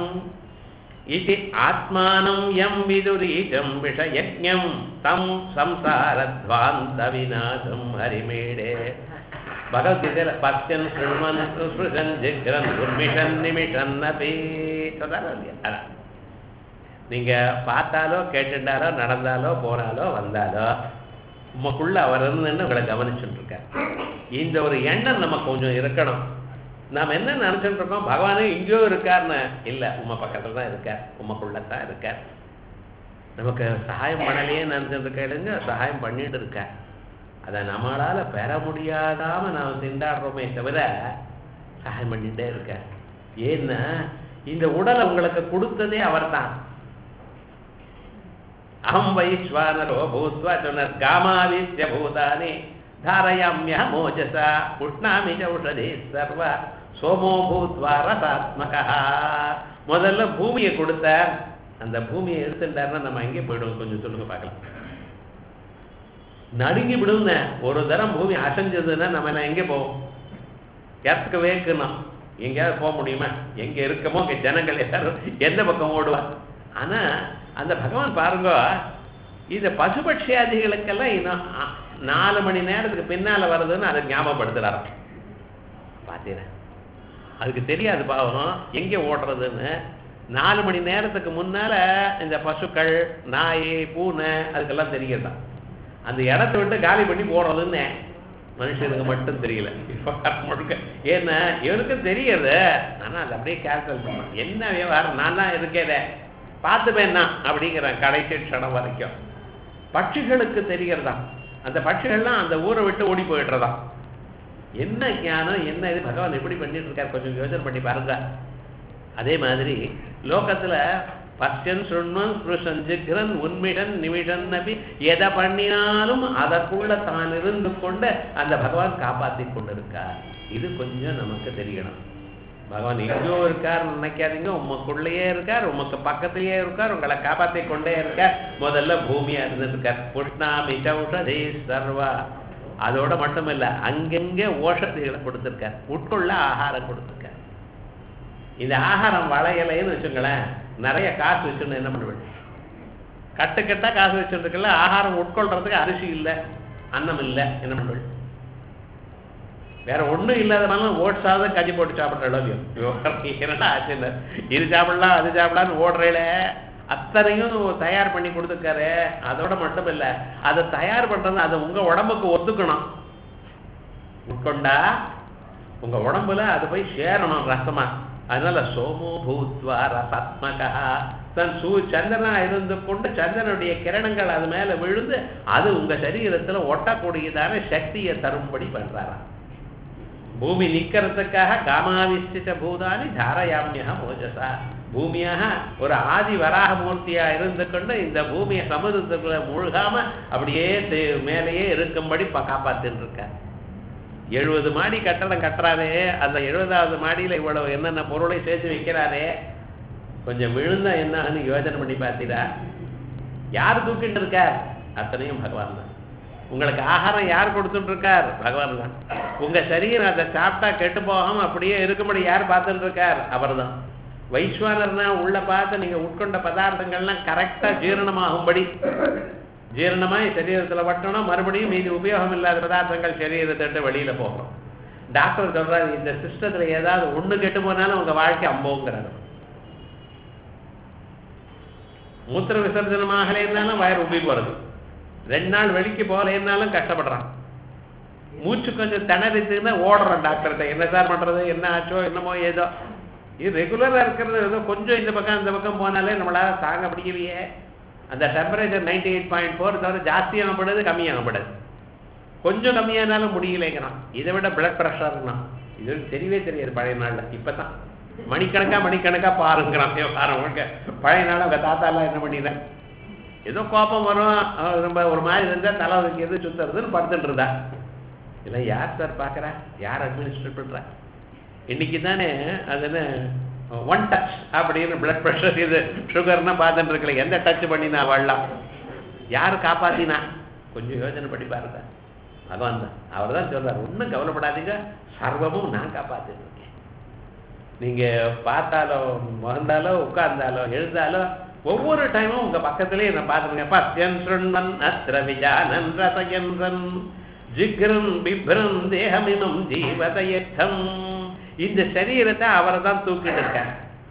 இதி ஆத்மானம் யம் விதுரீஜம் விஷயஜ்ஞம் தம் சம்சாரத்வாந்த விநாசம் ஹரிமீடே. பகவத்கீதையில பத்யன் ஸ்ருண்வன் ஸ்ருஷன் ஜிக்ரன் உர்மிஷன் நிமிஷன் அப்படி சொல்றாரோ இல்லையா? நீங்க பார்த்தாலோ கேட்டுட்டாலோ நடந்தாலோ போனாலோ வந்தாலோ உமக்குள்ள அவர் இருந்துன்னு உங்களை கவனிச்சுட்டு இருக்கார். இந்த ஒரு எண்ணம் நமக்கு கொஞ்சம் இருக்கணும். நாம் என்ன நினைச்சுட்டு இருக்கோம்? பகவானே எங்கேயோ இருக்காருன்னு இல்லை, உமா பக்கத்துல தான் இருக்கார், உமக்குள்ளதான் இருக்கார். நமக்கு சகாயம் பண்ணலையே நினைச்சிட்டு இருக்க, சகாயம் பண்ணிட்டு இருக்கார். அதை நம்மளால பெற முடியாதாம நாம் திண்டாடுறோமே தவிர சகாயம் பண்ணிட்டே இருக்கார். ஏன்னா இந்த உடலை உங்களுக்கு கொடுத்ததே அவர் தான். அஹம் வைஸ்வானரோ பூத்வா சொன்னார், காமாதித்ய பூதானி தாரயாம்ய மோஜசா உஷ்ணாமி சௌஷதே சர்வ சோமோ பூத்வா ரசாத்மகா. முதல்ல பூமியை கொடுத்தார். அந்த பூமியை எடுத்துட்டாருன்னா நம்ம எங்கே போயிடுவோம்? கொஞ்சம் சொல்லுங்க பார்க்கலாம். நடுங்கி விடுங்க. ஒரு தரம் பூமி அசைஞ்சதுன்னா நம்ம எல்லாம் எங்கே போவோம்? எர்த்துக்கு வேக்கணும். எங்கேயாவது போக முடியுமா? எங்க இருக்கமோ ஜனங்கள் எல்லாரும் எந்த பக்கம் ஓடுவா? ஆனா அந்த பகவான் பாருங்க, இது பசுபட்சியாதிகளுக்கெல்லாம் இன்னும் 4 மணி நேரத்துக்கு பின்னால வருதுன்னு அதை ஞாபகப்படுத்துறாரு. பார்த்தீங்கன்னா அதுக்கு தெரியாது பாவம் எங்கே ஓடுறதுன்னு. 4 மணி நேரத்துக்கு முன்னால இந்த பசுக்கள், நாய், பூனை அதுக்கெல்லாம் தெரியறதான். அந்த இடத்த விட்டு காலி பண்ணி போடுறதுன்னு மனுஷனுக்கு மட்டும் தெரியல முழுக்க. ஏன்னா இவனுக்கும் தெரியறது, ஆனா அது அப்படியே கேன்சல் பண்ணான். என்ன விவகாரம், நான் தான் இருக்கேன் பார்த்துப்பேன்னா அப்படிங்கிறான் கடைசி க்ஷணம் வரைக்கும். பட்சிகளுக்கு தெரியறதா, அந்த பட்சிகள்லாம் அந்த ஊரை விட்டு ஓடி போயிடுறதா. என்ன ஞானம், என்ன இது பகவான் எப்படி பண்ணிட்டு இருக்காரு, கொஞ்சம் யோசனை பண்ணி பாருங்க. அதே மாதிரி லோகத்துல பச்சன் சுண்மன் புருஷன் ஜிக்ரன் உன்மிடன் நிமிடன் நபி எதை பண்ணினாலும் அதற்குள்ள தான் இருந்து கொண்டு அந்த பகவான் காப்பாற்றி கொண்டிருக்கார். இது கொஞ்சம் நமக்கு தெரியணும். பகவான் எங்கேயோ இருக்கார் நினைக்காதீங்க, உமக்குள்ளேயே இருக்கார், உமக்கு பக்கத்திலேயே இருக்கார், உங்களை காப்பாற்றி கொண்டே இருக்கார். முதல்ல பூமியா இருந்திருக்கார். புஷ்ணாமி சௌஷதே சர்வா, அதோட மட்டும் இல்லை அங்கங்கே ஓஷதிகளை கொடுத்துருக்கார், உட்கொள்ள ஆகாரம் கொடுத்துருக்கார். இந்த ஆகாரம் வளையலைன்னு வச்சுங்களேன், நிறைய காசு வச்சுன்னு என்ன பண்ணுவேன், கட்டுக்கட்டா காசு வச்சுருக்கல, ஆகாரம் உட்கொள்றதுக்கு அரிசி இல்லை, அன்னம் இல்லை, என்ன பண்ணுவேன், வேற ஒன்றும் இல்லாதனாலும் ஓட்ஸாவது கஞ்சி போட்டு சாப்பிட்ற அளவு என்னடா ஆச்சு, இது சாப்பிடலாம் அது சாப்பிடலான்னு ஓடுறேல, அத்தனையும் தயார் பண்ணி கொடுத்துருக்காரு. அதோட மட்டும் இல்லை, அதை தயார் பண்றது அதை உங்க உடம்புக்கு ஒத்துக்கணும். உட்கொண்டா உங்க உடம்புல அது போய் சேரணும் ரசமா. அதனால சோமோ பூத்வா ரசாத்மகா, தன் சந்திரனா இருந்து கொண்டு சந்திரனுடைய கிரணங்கள் அது மேல விழுந்து அது உங்க சரீரத்துல ஒட்டக்கூடியதான சக்தியை தரும்படி பண்றாராம். பூமி நிக்கிறதுக்காக காமாவிஷ்டித பூதானி தாரயாமியா மோஜசா, பூமியாக ஒரு ஆதி வராக மூர்த்தியா இருந்து கொண்டு இந்த பூமியை சமுதிரத்துக்குள்ள முழுகாம அப்படியே மேலேயே இருக்கும்படி காப்பாத்தின்னு இருக்கார். 70 மாடி கட்டடம் கட்டுறாரே, அந்த 70வது மாடியில இவ்வளவு என்னென்ன பொருளை சேர்த்து வைக்கிறாரே, கொஞ்சம் விழுந்தா என்னன்னு யோசனை பண்ணி பார்த்தீரா? யார் தூக்கிட்டு இருக்கார்? அத்தனையும் பகவான் தான். உங்களுக்கு ஆகாரம் யார் கொடுத்துட்டு இருக்கார்? பகவான் தான். உங்க சரீரம் அதை சாப்பிட்டா கெட்டு போகாம அப்படியே இருக்கும்படி யார் பார்த்துட்டு இருக்கார்? அவர் தான். வைஸ்வானர்னா உள்ள பார்த்து நீங்க உட்கொண்ட பதார்த்தங்கள்லாம் கரெக்டா ஜீரணமாகும்படி, ஜீரணமாய் சரீரத்தில் வட்டணும், மறுபடியும் மீதி உபயோகம் இல்லாத பதார்த்தங்கள் சரீரத்தை வெளியில போகணும். டாக்டர் சொல்றாரு, இந்த சிஸ்டத்துல ஏதாவது ஒண்ணு கெட்டு போனாலும் உங்க வாழ்க்கை அம்போங்கிறாரு. மூத்திர விசர்ஜனமாகலைன்னாலும் வயர் உப்பி போறது, 2 நாள் வெளிக்கு போகலைன்னாலும் கஷ்டப்படுறான். மூச்சு கொஞ்சம் திணறிச்சுன்னா ஓடுறான் டாக்டர்கிட்ட, என்ன சார் பண்றது, என்ன ஆச்சோ என்னமோ ஏதோ. இது ரெகுலரா இருக்கிறது ஏதோ கொஞ்சம் இந்த பக்கம் இந்த பக்கம் போனாலே நம்மளால தாங்க முடியலையே. அந்த டெம்பரேச்சர் 98.4 தவிர ஜாஸ்தியாகப்படுது கம்மியாகப்படுது, கொஞ்சம் கம்மியானாலும் முடியலைங்கிறான். இதை விட பிளட் ப்ரெஷர்னா இது தெரியவே தெரியாது பழைய நாள்ல. இப்பதான் மணிக்கணக்கா பாருங்கிறான் விவகாரம். பழைய நாள் அவங்க தாத்தா எல்லாம் என்ன பண்ணிடுறேன், ஏதோ கோபம் வரும், ரொம்ப ஒரு மாதிரி இருந்தா தலை வைக்கிறது சுத்துறதுன்னு படுத்துட்டு இருந்தா. இல்லை யார் சார் பார்க்குறா, யார் அட்மினிஸ்ட்ரேட் பண்றா? இன்னைக்கு தானே அதுன்னு 1 டச் அப்படின்னு பிளட் ப்ரெஷர் இது சுகர்னா பார்த்துட்டு இருக்கல, எந்த டச் பண்ணினா வாழலாம், யார் காப்பாத்தினா? கொஞ்சம் யோசனை பண்ணி பாருங்க. அதான் தான் அவர் தான் சொல்றாரு, ஒன்றும் கவலைப்படாதீங்க, சர்வமும் நான் காப்பாத்திட்டு இருக்கேன். நீங்க பார்த்தாலோ மறந்தாலோ உட்கார்ந்தாலோ எழுந்தாலோ ஒவ்வொரு டைமும் உங்க பக்கத்திலே என்ன பார்த்துருங்க. பத்யன் சுண்ணன் அத்திர விஜானன் ரசயன்றன் ஜிக்ரன் பிப்ரன் தேகமினம் ஜீவதயத்தம். இந்த சரீரத்தை அவரை தான் தூக்கிட்டு இருக்கார்.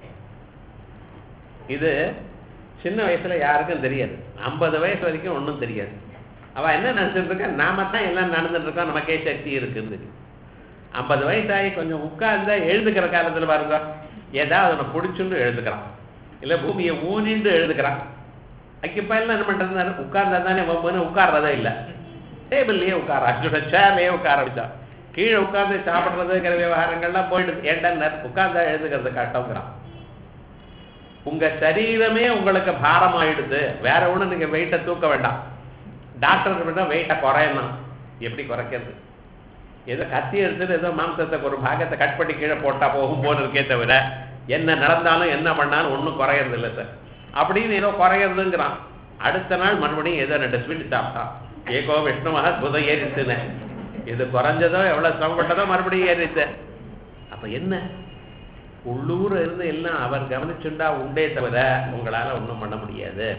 இது சின்ன வயசுல யாருக்கும் தெரியாது, 50 வயசு வரைக்கும் ஒன்றும் தெரியாது. அவ என்ன நினைச்சிட்டு இருக்கா, நாம தான் எல்லாம் நடந்துட்டு இருக்கோம், நமக்கே சக்தி இருக்குன்னு. 50 வயசாகி கொஞ்சம் உட்கார்ந்தா எழுதுக்கிற காலத்துல பாருங்க, ஏதாவது ஒன்று பிடிச்சுன்னு எழுதுக்கிறான், இல்லை பூமியை ஊனின்று எழுதுக்கிறான். அக்கிப்பா எல்லாம் என்ன பண்றது, உட்கார்ந்தா தானே வம்புன்னு உட்கார்றதே இல்லை, டேபிள்லயே உட்கார சேர்லயே உட்கார வச்சா, கீழே உட்கார்ந்து சாப்பிட்றதுங்கிற விவகாரங்கள்லாம் போயிடுது. ஏண்டா உட்கார்ந்தா எழுதுக்கிறது கஷ்டங்கிறான். உங்க சரீரமே உங்களுக்கு பாரம் ஆயிடுது, வேற ஒண்ணு நீங்க வெயிட்டை தூக்க வேண்டாம். டாக்டர் வெயிட்டை குறையணும். எப்படி குறைக்கிறது? ஏதோ கத்தி எடுத்துட்டு ஏதோ மாம்சத்தை ஒரு பாகத்தை கட் பண்ணி கீழே போட்டா போகும் போல இருக்கே தவிர என்ன நடந்தாலும் என்ன பண்ணாலும் ஒன்றும் குறையறது இல்லை சார் அப்படின்னு ஏதோ குறையறதுங்கிறான். அடுத்த நாள் மறுபடியும் ஏதோ 2 ஸ்வீட் சாப்பிட்டான், ஏகோ விஷ்ணுமாக புதை ஏறிச்சுன்னு. இது குறைஞ்சதோ எவ்வளவு சிரமப்பட்டதோ மறுபடியும் ஏறிச்சு. அப்ப என்ன, உள்ளூர் இருந்து எல்லாம் அவர் கவனிச்சுண்டா உண்டே தவிர உங்களால ஒன்றும் பண்ண முடியாது.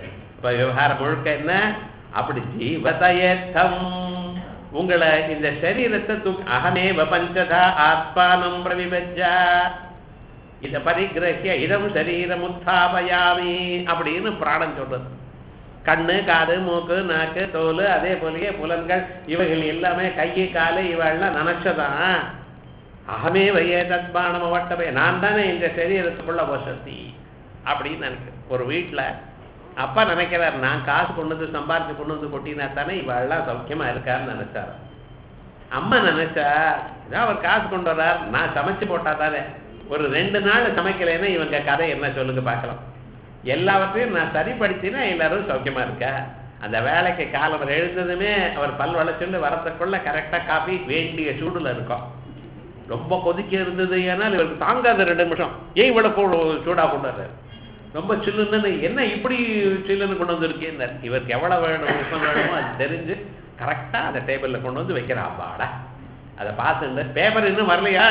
இப்ப விவகாரம் முழுக்க என்ன? அப்படி ஜீவதயத்தம் உங்களை இந்த சரீரத்தை அகமேவ பஞ்சதா ஆத்மானம் பிரவிபஜ்ஜா இத பரிகிரஹ்ய இதம் சரீரம் உத்தாபயாமி அப்படின்னு பிராணம் சொல்றது. கண்ணு, காது, மூக்கு, நாக்கு, தோல், அதே போலயே புலன்கள் இவைகள் எல்லாமே கையை காலை இவெல்லாம் நினைச்சதான். அகமே வையே தத்பானம் வட்டமே நான் தானே இந்த சரீரத்துக்குள்ள வசதி அப்படின்னு நினைக்கிறேன். ஒரு வீட்டில் அப்பா நினைக்கிறார், நான் காசு கொண்டு வந்து சம்பாரிச்சு கொண்டு வந்து கொட்டினா தானே இவெல்லாம் சௌக்கியமா இருக்காருன்னு நினைச்சாரு. அம்மா நினைச்சா இதான் அவர் காசு கொண்டு வர்றார், நான் சமைச்சு போட்டா தானே. ஒரு 2 நாள் சமைக்கலைன்னா இவங்க கதை என்ன சொல்லுங்க பார்க்கலாம். எல்லாவற்றையும் நான் சரிப்படுத்தினா எல்லாரும் சௌக்கியமா இருக்கா. அந்த வேலைக்கு காலம் எழுந்ததுமே அவர் பல் வளைச்சுண்டு வரத்துக்குள்ள கரெக்டா காஃபி வேண்டிய சூடுல இருக்கும். ரொம்ப கொதிக்க இருந்தது ஏன்னால் இவருக்கு தாங்காத 2 நிமிஷம். ஏன் இவ்வளவு சூடா கொண்டு வர்றாரு? ரொம்ப சில்லுன்னு என்ன இப்படி சில்லுன்னு கொண்டு வந்திருக்கேன். இவருக்கு எவ்வளவு வேணும் விஷயம் வேணுமோ அது தெரிஞ்சு கரெக்டா அந்த டேபிள்ல கொண்டு வந்து வைக்கிறா. அப்பாடா அதை பார்த்து பேப்பர் இன்னும் வரலையா,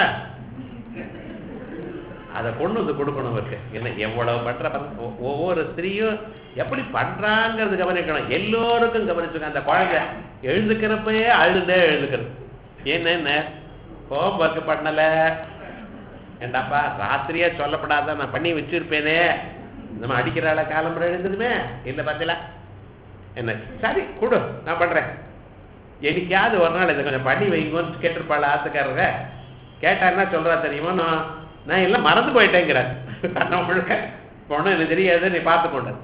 அதை கொண்டு வந்து கொடுக்கணும் இருக்கு. என்ன எவ்வளவு பண்ற ஒவ்வொரு ஸ்திரீயும் எப்படி பண்றாங்கிறது கவனிக்கணும். எல்லோருக்கும் கவனிச்சுக்க. அந்த குழந்தை எழுந்துக்கிறப்பயே அழுதே எழுதுக்கிறது. என்ன ஹோம் ஒர்க் பண்ணல ஏண்டாப்பா, ராத்திரியா சொல்லப்படாத நான் பண்ணி வச்சிருப்பேனே. நம்ம அடிக்கிறாள காலம்புற எழுந்ததுமே இல்லை பார்த்தீங்களா என்ன, சரி கொடு நான் பண்றேன். என்னைக்காவது ஒரு நாள் இதை கொஞ்சம் பண்ணி வைங்கன்னு கேட்டிருப்பாள் ஆத்துக்காரங்க. கேட்டா என்ன சொல்றா தெரியுமா, நான் எல்லாம் மறந்து போயிட்டேங்கிறார். முழுக்க பொண்ணு எனக்கு தெரியாது, நீ பார்த்து கொண்டது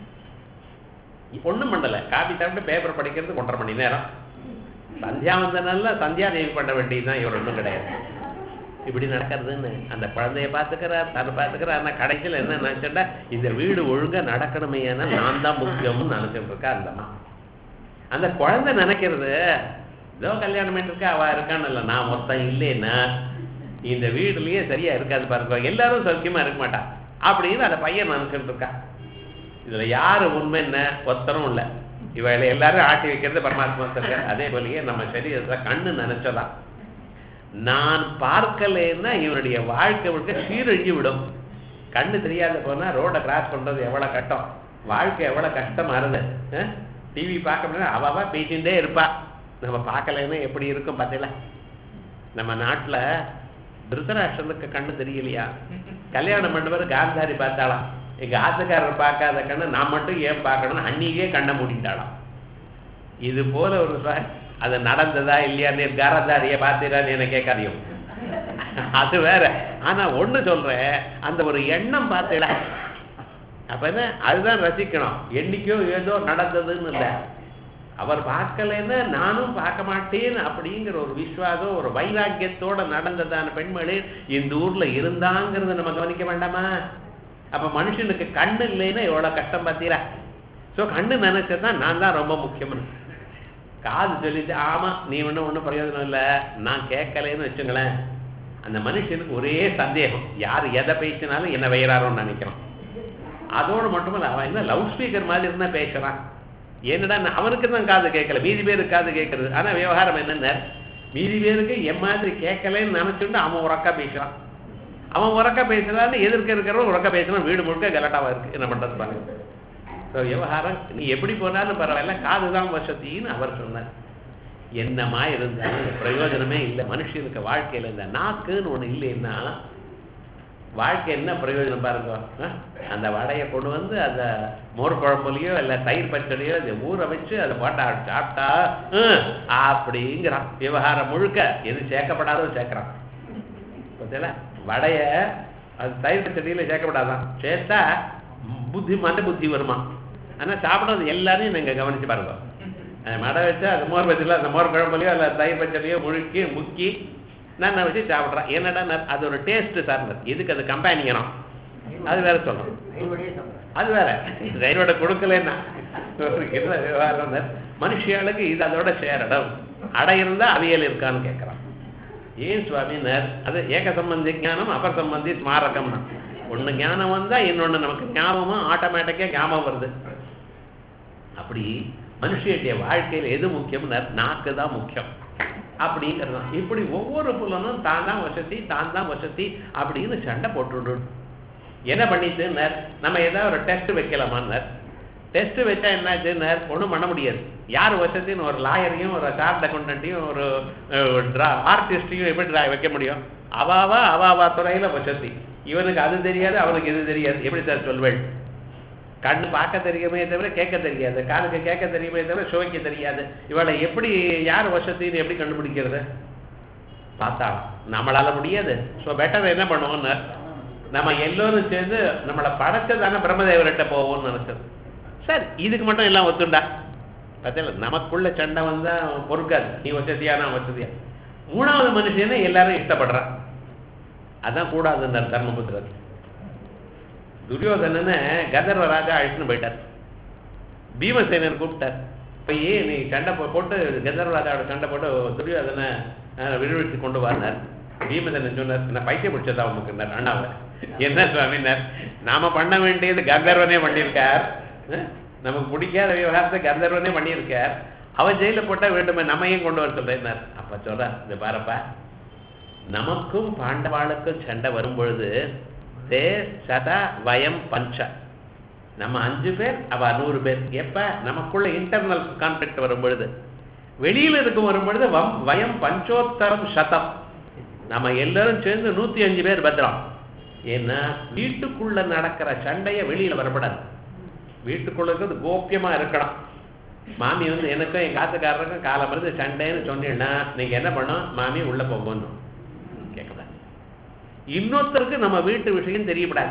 ஒண்ணும் பண்ணல. காபி சாப்பிட்டு பேப்பர் படிக்கிறது 1.5 மணி நேரம். சந்தியாவந்தனால சந்தியா தேவி பண்ண வேண்டியதுதான், இவர் ஒன்றும் கிடையாது. இப்படி நடக்கிறதுன்னு அந்த குழந்தைய பார்த்துக்கிறார், தன்னை பார்த்துக்கிறார். ஆனால் கடைசியில் என்ன நினைச்சா, இந்த வீடு ஒழுங்கா நடக்கணுமே ஏன்னா நான் தான் முக்கியம்னு நினைச்சிட்டு இருக்கா அந்தம்மா. அந்த குழந்தை நினைக்கிறது ஏதோ கல்யாணம் இருக்கா அவ இருக்கான்னு இல்லை, நான் மொத்தம் இல்லைன்னா இந்த வீடுலயே சரியா இருக்காது பாருங்க, எல்லாரும் சௌக்கியமா இருக்க மாட்டா அப்படின்னு அந்த பையன் நினைச்சிட்டு இருக்கா. இதுல யாரு உண்மை என்ன ஒத்தரும் இல்லை. இவளை எல்லாரும் ஆட்டி வைக்கிறது பரமாத்மா இருக்க. அதே போலயே நம்ம சரீரத்துல கண்ணு நினைச்சதான் நான் பார்க்கலன்னா இவனுடைய வாழ்க்கை சீரழிஞ்சு விடும். கண்ணு தெரியாத போனா ரோட கிராஸ் பண்றது எவ்வளவு கஷ்டம், வாழ்க்கை எவ்வளவு கஷ்டமா இருந்தது. டிவி பார்க்க முடியாது, அவ பேசிகிட்டே இருப்பா. நம்ம பார்க்கலன்னா எப்படி இருக்கும் பார்த்தீங்களா. நம்ம நாட்டுல திருதராஷ்டிரனுக்கு கண்ணு தெரியலையா, கல்யாணம் பண்ணவர் காந்தாரி பார்த்தாலாம். எங்க ஆத்துக்காரர் பார்க்காத கண்ணு நான் மட்டும் ஏன் பார்க்கணும்னு அன்னிக்கே கண்ணை மூடிட்டாளாம். இது போல ஒரு அது நடந்ததா இல்லையா, நீ காரதாரிய பார்த்தீரான்னு என்ன கேட்காதியும், அது வேற. ஆனா ஒண்ணு சொல்றேன், அந்த ஒரு எண்ணம் பார்த்தீங்களா, அப்ப என்ன அதுதான் ரசிக்கணும். என்னைக்கோ ஏதோ நடந்ததுன்னு இல்லை, அவர் பார்க்கலன்னா நானும் பார்க்க மாட்டேன் அப்படிங்கிற ஒரு விசுவாசம் ஒரு வைராக்கியத்தோட நடந்ததான பெண்மணி இந்த ஊர்ல இருந்தாங்கிறத நம்ம கவனிக்க வேண்டாமா. அப்ப மனுஷனுக்கு கண்ணு இல்லைன்னா எவ்வளவு கஷ்டம் பார்த்தீரா. ஸோ கண்ணு நினைச்சதான் நான் தான் ரொம்ப முக்கியம்னு. காது சொல்லிட்டு ஆமா நீ ஒன்றும் பிரயோஜனம் இல்லை நான் கேட்கலன்னு வச்சுங்களேன், அந்த மனுஷனுக்கு ஒரே சந்தேகம், யார் எதை பேசினாலும் என்ன வயிறாரோன்னு நினைக்கிறான். அதோடு மட்டுமல்ல அவன் என்ன லவுட் ஸ்பீக்கர் மாதிரி இருந்தா பேசுறான். என்னடா அவனுக்கு தான் காது கேட்கல, மீதி பேருக்கு காது கேட்கறது. ஆனா விவகாரம் என்னென்ன, மீதி பேருக்கு என் மாதிரி கேட்கலன்னு நினைச்சுட்டு அவன் உறக்கா பேசுறான். அவன் உறக்கா பேசுறான்னு எதிர்க்க இருக்கிறவன் உறக்கா பேசுறான். வீடு முழுக்க கலட்டாவா இருக்கு. என்ன பண்றது பாருங்க. விவகாரம் நீ எப்படி போனாலும் பரவாயில்ல, காதுதான் வசதின்னு அவர் சொன்னார். என்னமா இருந்தாலும் பிரயோஜனமே இல்லை மனுஷனுக்கு வாழ்க்கையில. இந்த நாக்குன்னு ஒண்ணு இல்லைன்னா வாழ்க்கை என்ன பிரயோஜனம் பாருங்க. அந்த வடையை கொண்டு வந்து அந்த மோர் குழம்புலையோ இல்லை தயிர் பச்சடியோ அதை ஊற வச்சு அதை போட்டா சாப்பிட்டா அப்படிங்கிறான். விவகாரம் முழுக்க எது சேர்க்கப்படாதோ சேர்க்கிறான். பார்த்தீங்களா, வடைய அது தயிர் பச்சடியில சேர்க்கப்படாதான், சேர்த்தா புத்திமான புத்தி வருமா. ஆனா சாப்பிட்றது எல்லாரையும் நீங்க கவனிச்சு பாருங்க. மடை வச்சா அது மோர் பச்சடியில் அந்த மோர் குழம்புலையோ இல்லை தயிர் பச்சடியோ முக்கி நான் வச்சு சாப்பிட்றேன். என்னடா அது ஒரு டேஸ்ட் சார்ந்தது, எதுக்கு அது கம்பெனிக்கணும் அது வேற சொல்லணும். அது வேற ரயிலோட கொடுக்கலன்னா விவகாரம். மனுஷியாளுக்கு இது அதோட சேரடம். அடை இருந்தா அவியல் இருக்கான்னு கேட்கறான். ஏன் சுவாமினர், அது ஏக சம்பந்தி ஞானம் அபர் சம்பந்தி ஸ்மாரகம்னா ஒண்ணு ஞானம் வந்தா இன்னொன்னு நமக்கு ஞாபகமும் ஆட்டோமேட்டிக்கா ஞாபகம் வருது. அப்படி மனுஷனுடைய வாழ்க்கையில எது முக்கியம், நாக்கு தான் முக்கியம் அப்படிங்கிறது. இப்படி ஒவ்வொரு புலனும் தான் தான் வசதி தான் தான் வசதி அப்படின்னு சண்டை போட்டு என்ன பண்ணிட்டு நம்ம ஏதாவது ஒரு டெஸ்ட் வைக்கலாமான்னார். டெஸ்ட் வச்சா என்னாச்சுன்னு ஒன்றும் பண்ண முடியாது. யார் வசதின்னு ஒரு லாயரையும் ஒரு சார்ட் அக்கௌண்டன்ட்டையும் ஒரு ஆர்டிஸ்டையும் எப்படி வைக்க முடியும்? அவாவா துறையில வசதி. இவனுக்கு அது தெரியாது, அவனுக்கு இது தெரியாது. எப்படி சார் சொல்வேள்? கண்ணு பார்க்க தெரியுமே தவிர கேட்க தெரியாது, காதுக்கு கேட்க தெரியுமே தவிர சுவைக்க தெரியாது. இவளை எப்படி யார் வசதின்னு எப்படி கண்டுபிடிக்கிறது? பார்த்தா நம்மளால முடியாது. ஸோ பெட்டர் என்ன பண்ணுவோம்னு, நம்ம எல்லோரும் சேர்ந்து நம்மளை படைச்சதான பிரம்மதேவர்கிட்ட போவோம்னு நினைச்சது. சார் இதுக்கு மட்டும் எல்லாம் ஒத்துண்டா பார்த்தல, நமக்குள்ள சண்டை வந்தா பொறுக்காது. நீ வசதியா நான் வசதியா. மூணாவது மனுஷனை எல்லாரும் இஷ்டப்படுறான். அதான் கூடாதுன்னார் தர்மபுத்திரர். துரியோதனனை கந்தர்வ ராஜா அழைச்சுன்னு போயிட்டார். பீமசேனர் கூப்பிட்டார். போய் நீ சண்டை போட்டு கந்தர்வ ராஜாவோட சண்டை போட்டு துரியோதனை விடுவித்து கொண்டு வந்தார். பீமசேனன் சொன்னார், நான் பைத்தியம் பிடிச்சதா உமக்குன்னார் அண்ணாவை. என்ன சுவாமினார், நாம பண்ண வேண்டியது கந்தர்வனே பண்ணியிருக்கார். நமக்கு பிடிக்காத விவகாரத்தை கந்தர்வனே பண்ணியிருக்கார். அவன் ஜெயில போட்டா வேண்டுமே, நம்மையும் கொண்டு வர சொல்றார். அப்ப சொல்ற, இந்த பாரப்பா, நமக்கும் பாண்டவாளுக்கும் சண்டை வரும்பொழுது தே சதா வயம் பஞ்ச, நம்ம 5 பேர் அவ 100 பேர். எப்ப நமக்குள்ள இன்டர்னல் கான்ஃபிளிக்ட் வரும்பொழுது, வெளியில இருக்கும் வரும்பொழுது வயம் பஞ்சோத்தரம் சதம், நம்ம எல்லாரும் சேர்ந்து 105 பேர் பத்திரம். ஏன்னா வீட்டுக்குள்ள நடக்கிற சண்டைய வெளியில வரப்படாது. வீட்டுக்குள்ள இருக்கிறது கோப்பியமா இருக்கணும். மாமி எனக்கும் என் காத்துக்காரருக்கும் காலம் இருந்து சண்டைன்னு சொன்னீங்கன்னா நீங்க என்ன பண்ணோம், மாமி உள்ள போகணும் கேட்கக்கூடாது. இன்னொருத்தருக்கு நம்ம வீட்டு விஷயம் தெரியப்படாது.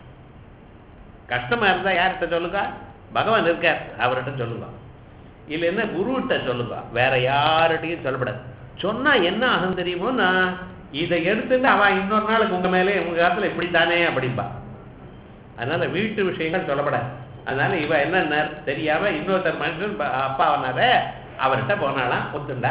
கஷ்டமா இருந்தா யார்கிட்ட சொல்லுங்க, பகவான் இருக்கார் அவர்கிட்ட சொல்லுங்க, இல்லைன்னா குருகிட்ட சொல்லுங்க, வேற யார்கிட்டையும் சொல்லப்படாது. சொன்னா என்ன ஆகும் தெரியுமோ, நான் இதை எடுத்துட்டு அவன் இன்னொரு நாளுக்கு உங்க மேலே உங்க காலத்துல இப்படித்தானே அப்படின்பா. அதனால வீட்டு விஷயங்கள் சொல்லப்படாது. அதனால இவ என்ன தெரியாம இன்னொருத்தர் மனுஷன் அப்பா வந்தார அவர்கிட்ட போனாலாம் ஒத்துண்டா.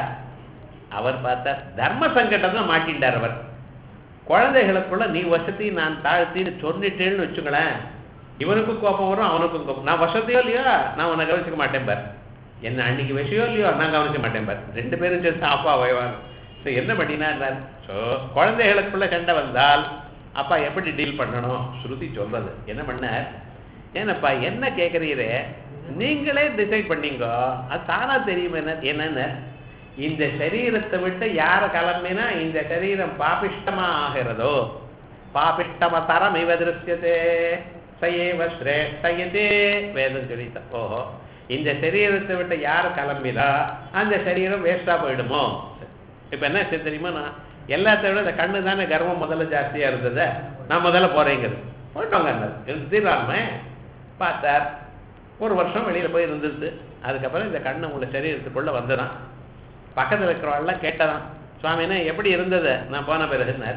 அவர் பார்த்தார், தர்ம சங்கடம் தான் மாட்டின்றார் அவர். குழந்தைகளுக்குள்ள நீ வசதி நான் தாழ்த்தின்னு சொன்னிட்டேன்னு வச்சுங்களேன், இவனுக்கும் கோபம் வரும் அவனுக்கும் கோபம். நான் வசதியோ இல்லையோ நான் உன்னை கவனிச்சுக்க மாட்டேன் பார், என்ன அன்னைக்கு விஷயம் இல்லையோ நான் கவனிக்க மாட்டேன் பார். 2 பேரும் சேர்த்து அப்பா வயவாங்க. ஸோ என்ன பண்ணினா, ஸோ குழந்தைகளுக்குள்ள சண்டை வந்தால் அப்பா எப்படி டீல் பண்ணணும் ஸ்ருதி சொல்றது. என்ன பண்ணார், ஏன்னப்பா என்ன கேட்குறீரே, நீங்களே டிசைட் பண்ணீங்க, அது தானா தெரியும். என்னன்னு, இந்த சரீரத்தை விட்டு யார கிளம்பினா இந்த சரீரம் பாபிஷ்டமா ஆகிறதோ, பாபிஷ்டமதரம் இவ திருஷ்யதே சயேவ ஸ்ரேஷ்டயதே வேதம் சொல்லிட்ட. ஓஹோ, இந்த சரீரத்தை விட்டு யார் கிளம்பினா அந்த சரீரம் வேஸ்டா போயிடுமோ. இப்ப என்ன தெரியுமா, நான் எல்லாத்த விட இந்த கண்ணு தானே கர்வம் முதல்ல ஜாஸ்தியா இருந்தது, நான் முதல்ல போறேங்கிறது போயிட்டோங்க. தீராம பார்த்தார், 1 வருஷம் வெளியில போய் இருந்துருது. அதுக்கப்புறம் இந்த கண்ணு உங்களை சரீரத்துக்குள்ள வந்துதான். பக்கத்தில் இருக்கிறவாள்லாம் கேட்டதான், சுவாமினா எப்படி இருந்தது நான் போன பிறகுன்னார்.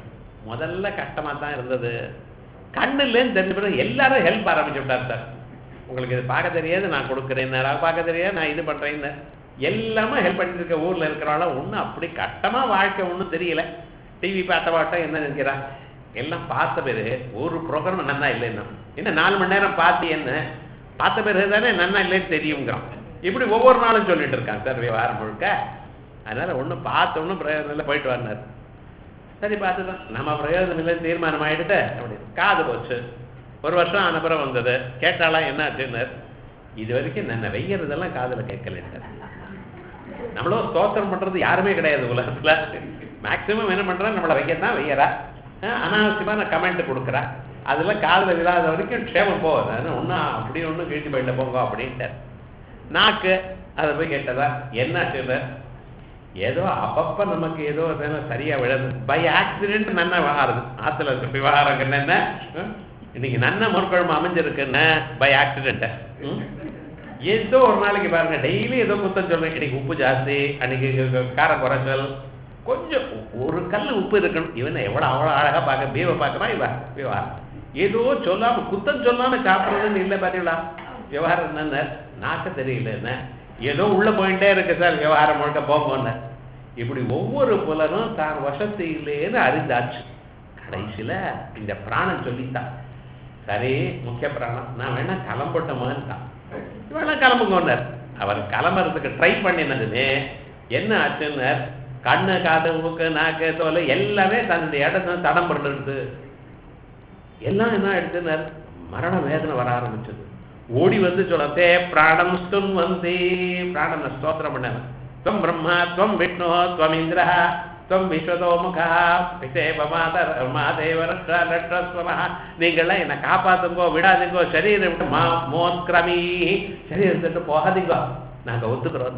முதல்ல கஷ்டமா தான் இருந்தது, கண்ணு இல்லைன்னு தெரிஞ்ச பிறகு எல்லாரும் ஹெல்ப் ஆரம்பிச்சு விட்டார். சார் உங்களுக்கு இது பார்க்க தெரியாது நான் கொடுக்குறேன், பார்க்க தெரியாது நான் இது பண்றேன்னு எல்லாமே ஹெல்ப் பண்ணிட்டு இருக்க. ஊர்ல இருக்கிறவாள் ஒன்றும் அப்படி கஷ்டமா வாழ்க்கை ஒன்றும் தெரியல. டிவி பார்த்த வாட்டம் என்ன நினைக்கிறா, எல்லாம் பார்த்த பிறகு ஒரு ப்ரோக்ராம் நன்னா இல்லைன்னா என்ன 4 மணி நேரம் பார்த்து என்ன பார்த்த பிறகு தானே நன்னா இல்லைன்னு தெரியுங்கிறான். இப்படி ஒவ்வொரு நாளும் சொல்லிட்டு இருக்கான் சார் விவகாரம் முழுக்க. அதனால ஒன்றும் பார்த்த ஒன்றும் பிரயோஜனம் இல்லை, போயிட்டு வரனார். சரி பார்த்துதான் நம்ம பிரயோஜனம் இல்லைன்னு தீர்மானம் ஆகிடுட்டு அப்படி காது போச்சு. 1 வருஷம் ஆனப்புறம் வந்தது. கேட்டாலாம் என்ன ஆச்சுன்னார், இது வரைக்கும் நான் வெய்யறதெல்லாம் காதில் கேட்கல. நம்மளும் ஸ்தோத்திரம் பண்றது யாருமே கிடையாது உலகத்துல. மேக்சிமம் என்ன பண்றா, நம்மளை வைக்கத்தான் வெய்யறா, அனாவசியமான கமெண்ட் கொடுக்குறா, அதெல்லாம் காதில் விழாத வரைக்கும் க்ஷேமம் போகுது. ஒன்றும் அப்படி ஒன்றும் கழிச்சு போயிட்ட போங்க அப்படின்ட்டு. நாக்கு அதை போய் கேட்டதா என்ன ஆச்சு, ஏதோ அப்பப்ப நமக்கு ஏதோ சரியா விழுது, பை ஆக்சிடென்ட் நன்னா விவகாரம் ஆத்துல இருக்க விவகாரங்கள் என்ன, இன்னைக்கு நன்ன முற்கொழும்பு அமைஞ்சிருக்குன்னு பை ஆக்சிடென்ட். ஏதோ ஒரு நாளைக்கு பாருங்க டெய்லி ஏதோ குத்தம் சொல்றேன், இன்னைக்கு உப்பு ஜாஸ்தி, அன்னைக்கு காரம் குறைச்சல், கொஞ்சம் ஒரு கல் உப்பு இருக்கணும். இவனை அவ்வளோ அழகா பார்க்க பீவை பார்க்கறா விவகாரம். ஏதோ சொல்லாம குத்தம் சொல்லாம சாப்பிட்றதுன்னு இல்லை பார்த்தீங்களா விவகாரம். என்னன்னு நாக்க தெரியல, என்ன ஏதோ உள்ள போயிட்டே இருக்கு சார் விவகாரம் முழுக்க போங்கன்னு. இப்படி ஒவ்வொரு புலனும் தான் வசதி இல்லைன்னு அறிந்தாச்சு. கடைசியில இந்த பிராணம் சொல்லித்தான், சரி முக்கிய பிராணம் நான் வேணா கிளம்பட்டோமான்ட்டான். இவெல்லாம் கிளம்புங்கன்னார். அவர் கிளம்புறதுக்கு ட்ரை பண்ணினதுமே என்ன ஆச்சுன்னார், கண்ணு காது மூக்கு நாக்கு தோல் எல்லாமே தன்னுடைய இடத்துல தடம் பண்ணுறது. எல்லாம் என்ன ஆயிடுச்சுன்னார், மரண வேதனை வர ஆரம்பிச்சது. ஓடி வந்து சொல்லத்தே பிராணம் ஸ்துன்வந்தி, பிராணனை ஸ்தோத்திரம் பண்ணவன். துவம் பிரம்மா துவம் விஷ்ணு துவம் இந்திரா துவம் விஸ்வதோ முகா பிதேவ மாதேவரஸ்வரா, நீங்கள்லாம் என்னை காப்பாத்துங்கோ, விடாதுங்கோ, சரீரம் விட்டு மோத்கிரமி, சரீரத்துட்டு போகாதீங்கோ, நாங்கள் ஒத்துக்கிறோம்.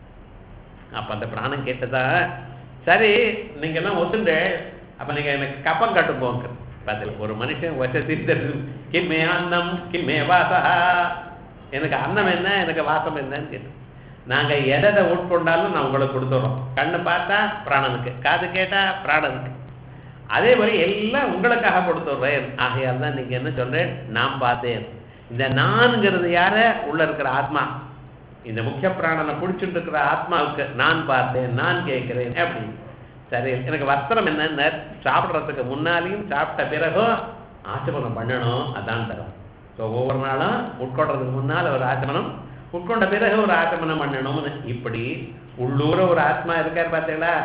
அப்ப அந்த பிராணம் கேட்டதா, சரி நீங்கெல்லாம் ஒத்துண்டு, அப்ப நீங்க எனக்கு கப்பம் கட்டுப்போங்க. பதில் ஒரு மனுஷன் வசதி தெரிஞ்சு கிம்மே அன்னம் கிம்மே வாசா, எனக்கு அன்னம் என்ன எனக்கு வாசம் என்னன்னு கேட்டு, நாங்க எதை உட்கொண்டாலும் நான் உங்களுக்கு கொடுத்துறோம். கண்ணு பார்த்தா பிராணனுக்கு, காது கேட்டா பிராணனுக்கு, அதே மாதிரி எல்லாம் உங்களுக்காக கொடுத்துடுறேன். ஆகையால் தான் நீங்க என்ன சொல்றேன், நான் பார்த்தேன். இந்த நான்கிறது யார, உள்ள இருக்கிற ஆத்மா, இந்த முக்கிய பிராணனை பிடிச்சிட்டு இருக்கிற ஆத்மாவுக்கு நான் பார்த்தேன், நான் கேட்கிறேன் அப்படின்னு. சரி எனக்கு வஸ்திரம் என்னன்னு, சாப்பிட்றதுக்கு முன்னாலையும் சாப்பிட்ட பிறகும் ஆச்சமனம் பண்ணணும், அதான் தரும். ஸோ ஒவ்வொரு நாளும் உட்கொள்றதுக்கு முன்னால் ஒரு ஆச்சமனம், உட்கொண்ட பிறகு ஒரு ஆச்சமனம் பண்ணணும்னு, இப்படி உள்ளூர ஒரு ஆத்மா இருக்கார் பார்த்தீங்களா,